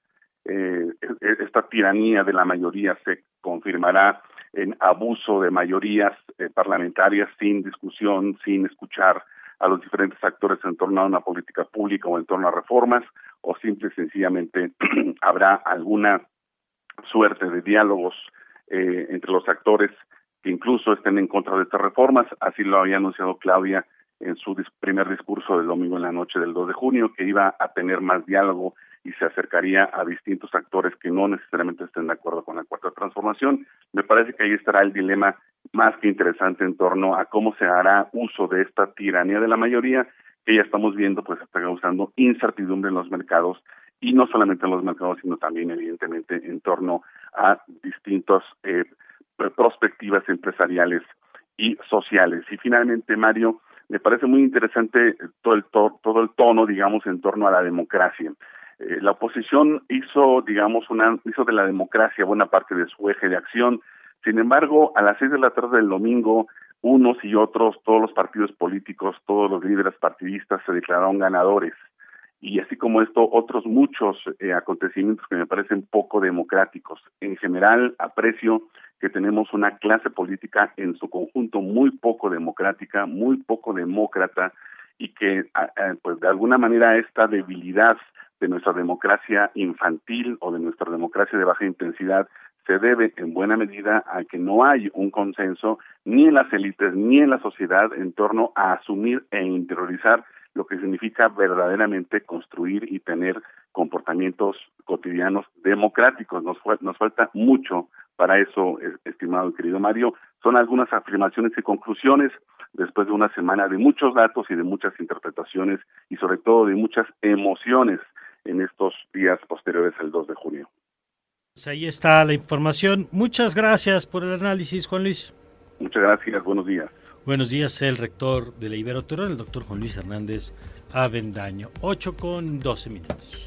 Esta tiranía de la mayoría se confirmará en abuso de mayorías parlamentarias sin discusión, sin escuchar a los diferentes actores en torno a una política pública o en torno a reformas, o simple y sencillamente habrá alguna suerte de diálogos entre los actores que incluso estén en contra de estas reformas. Así lo había anunciado Claudia en su primer discurso del domingo en la noche del 2 de junio, que iba a tener más diálogo y se acercaría a distintos actores que no necesariamente estén de acuerdo con la Cuarta Transformación. Me parece que ahí estará el dilema más que interesante en torno a cómo se hará uso de esta tiranía de la mayoría, que ya estamos viendo pues está causando incertidumbre en los mercados, y no solamente en los mercados, sino también evidentemente en torno a distintas perspectivas empresariales y sociales. Y finalmente, Mario, me parece muy interesante todo el tono, digamos, en torno a la democracia. La oposición hizo de la democracia buena parte de su eje de acción. Sin embargo, a las 6 de la tarde del domingo, unos y otros, todos los partidos políticos, todos los líderes partidistas se declararon ganadores. Y así como esto, otros muchos acontecimientos que me parecen poco democráticos. En general, aprecio que tenemos una clase política en su conjunto muy poco democrática, muy poco demócrata, y que pues de alguna manera esta debilidad de nuestra democracia infantil o de nuestra democracia de baja intensidad se debe en buena medida a que no hay un consenso ni en las élites ni en la sociedad en torno a asumir e interiorizar lo que significa verdaderamente construir y tener comportamientos cotidianos democráticos. Nos falta mucho para eso, estimado y querido Mario, Son algunas afirmaciones y conclusiones después de una semana de muchos datos y de muchas interpretaciones y sobre todo de muchas emociones en estos días posteriores al 2 de junio. Pues ahí está la información. Muchas gracias por el análisis, Juan Luis. Muchas gracias, buenos días. Buenos días, el rector de la Ibero Torreón, el doctor Juan Luis Hernández Avendaño. 8:12.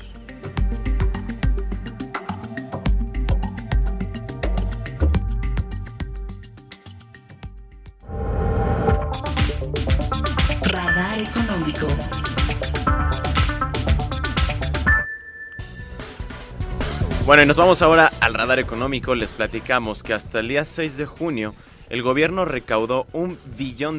Radar económico. Bueno, y nos vamos ahora al radar económico. Les platicamos que hasta el día 6 de junio el gobierno recaudó $1 billón,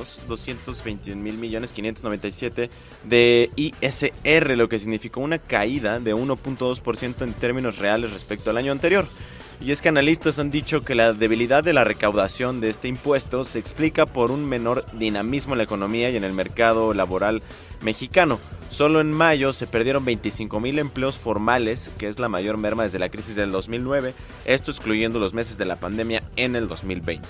221,597,000 de ISR, lo que significó una caída de 1.2% en términos reales respecto al año anterior. Y es que analistas han dicho que la debilidad de la recaudación de este impuesto se explica por un menor dinamismo en la economía y en el mercado laboral mexicano. Solo en mayo se perdieron 25,000 empleos formales, que es la mayor merma desde la crisis del 2009, esto excluyendo los meses de la pandemia en el 2020.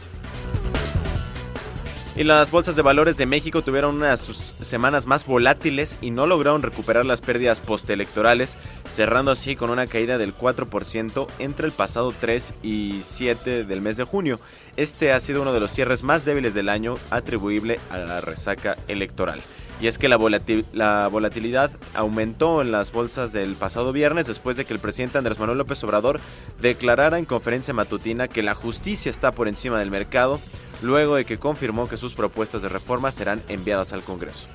Y las bolsas de valores de México tuvieron unas semanas más volátiles y no lograron recuperar las pérdidas postelectorales, cerrando así con una caída del 4% entre el pasado 3 y 7 del mes de junio. Este ha sido uno de los cierres más débiles del año, atribuible a la resaca electoral. Y es que la volatilidad aumentó en las bolsas del pasado viernes después de que el presidente Andrés Manuel López Obrador declarara en conferencia matutina que la justicia está por encima del mercado, luego de que confirmó que sus propuestas de reforma serán enviadas al Congreso.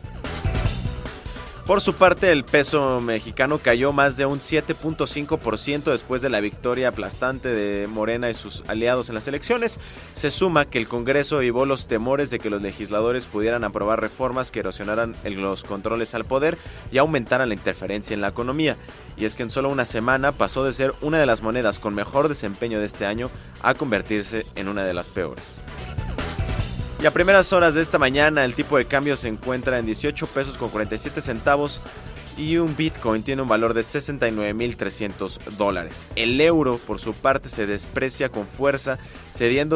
Por su parte, el peso mexicano cayó más de un 7.5% después de la victoria aplastante de Morena y sus aliados en las elecciones. Se suma que el Congreso avivó los temores de que los legisladores pudieran aprobar reformas que erosionaran los controles al poder y aumentaran la interferencia en la economía. Y es que en solo una semana pasó de ser una de las monedas con mejor desempeño de este año a convertirse en una de las peores. Y a primeras horas de esta mañana el tipo de cambio se encuentra en 18 pesos con 47 centavos y un Bitcoin tiene un valor de $69,300. El euro, por su parte, se desprecia con fuerza, cediendo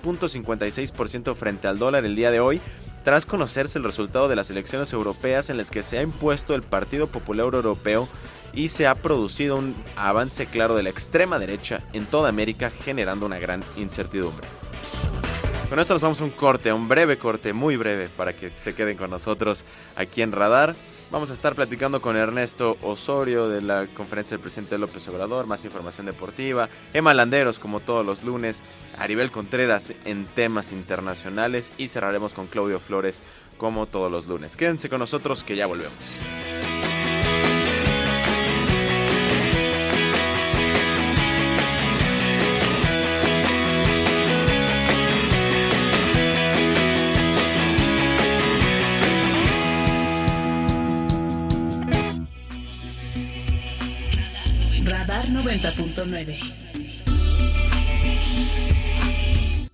0.56% frente al dólar el día de hoy, tras conocerse el resultado de las elecciones europeas en las que se ha impuesto el Partido Popular Europeo y se ha producido un avance claro de la extrema derecha en toda América, generando una gran incertidumbre. Con esto nos vamos a un corte, un breve corte, muy breve, para que se queden con nosotros aquí en Radar. Vamos a estar platicando con Ernesto Osorio de la conferencia del presidente López Obrador, más información deportiva, Emma Landeros como todos los lunes, Aribel Contreras en temas internacionales y cerraremos con Claudio Flores como todos los lunes. Quédense con nosotros que ya volvemos. Radar 90.9.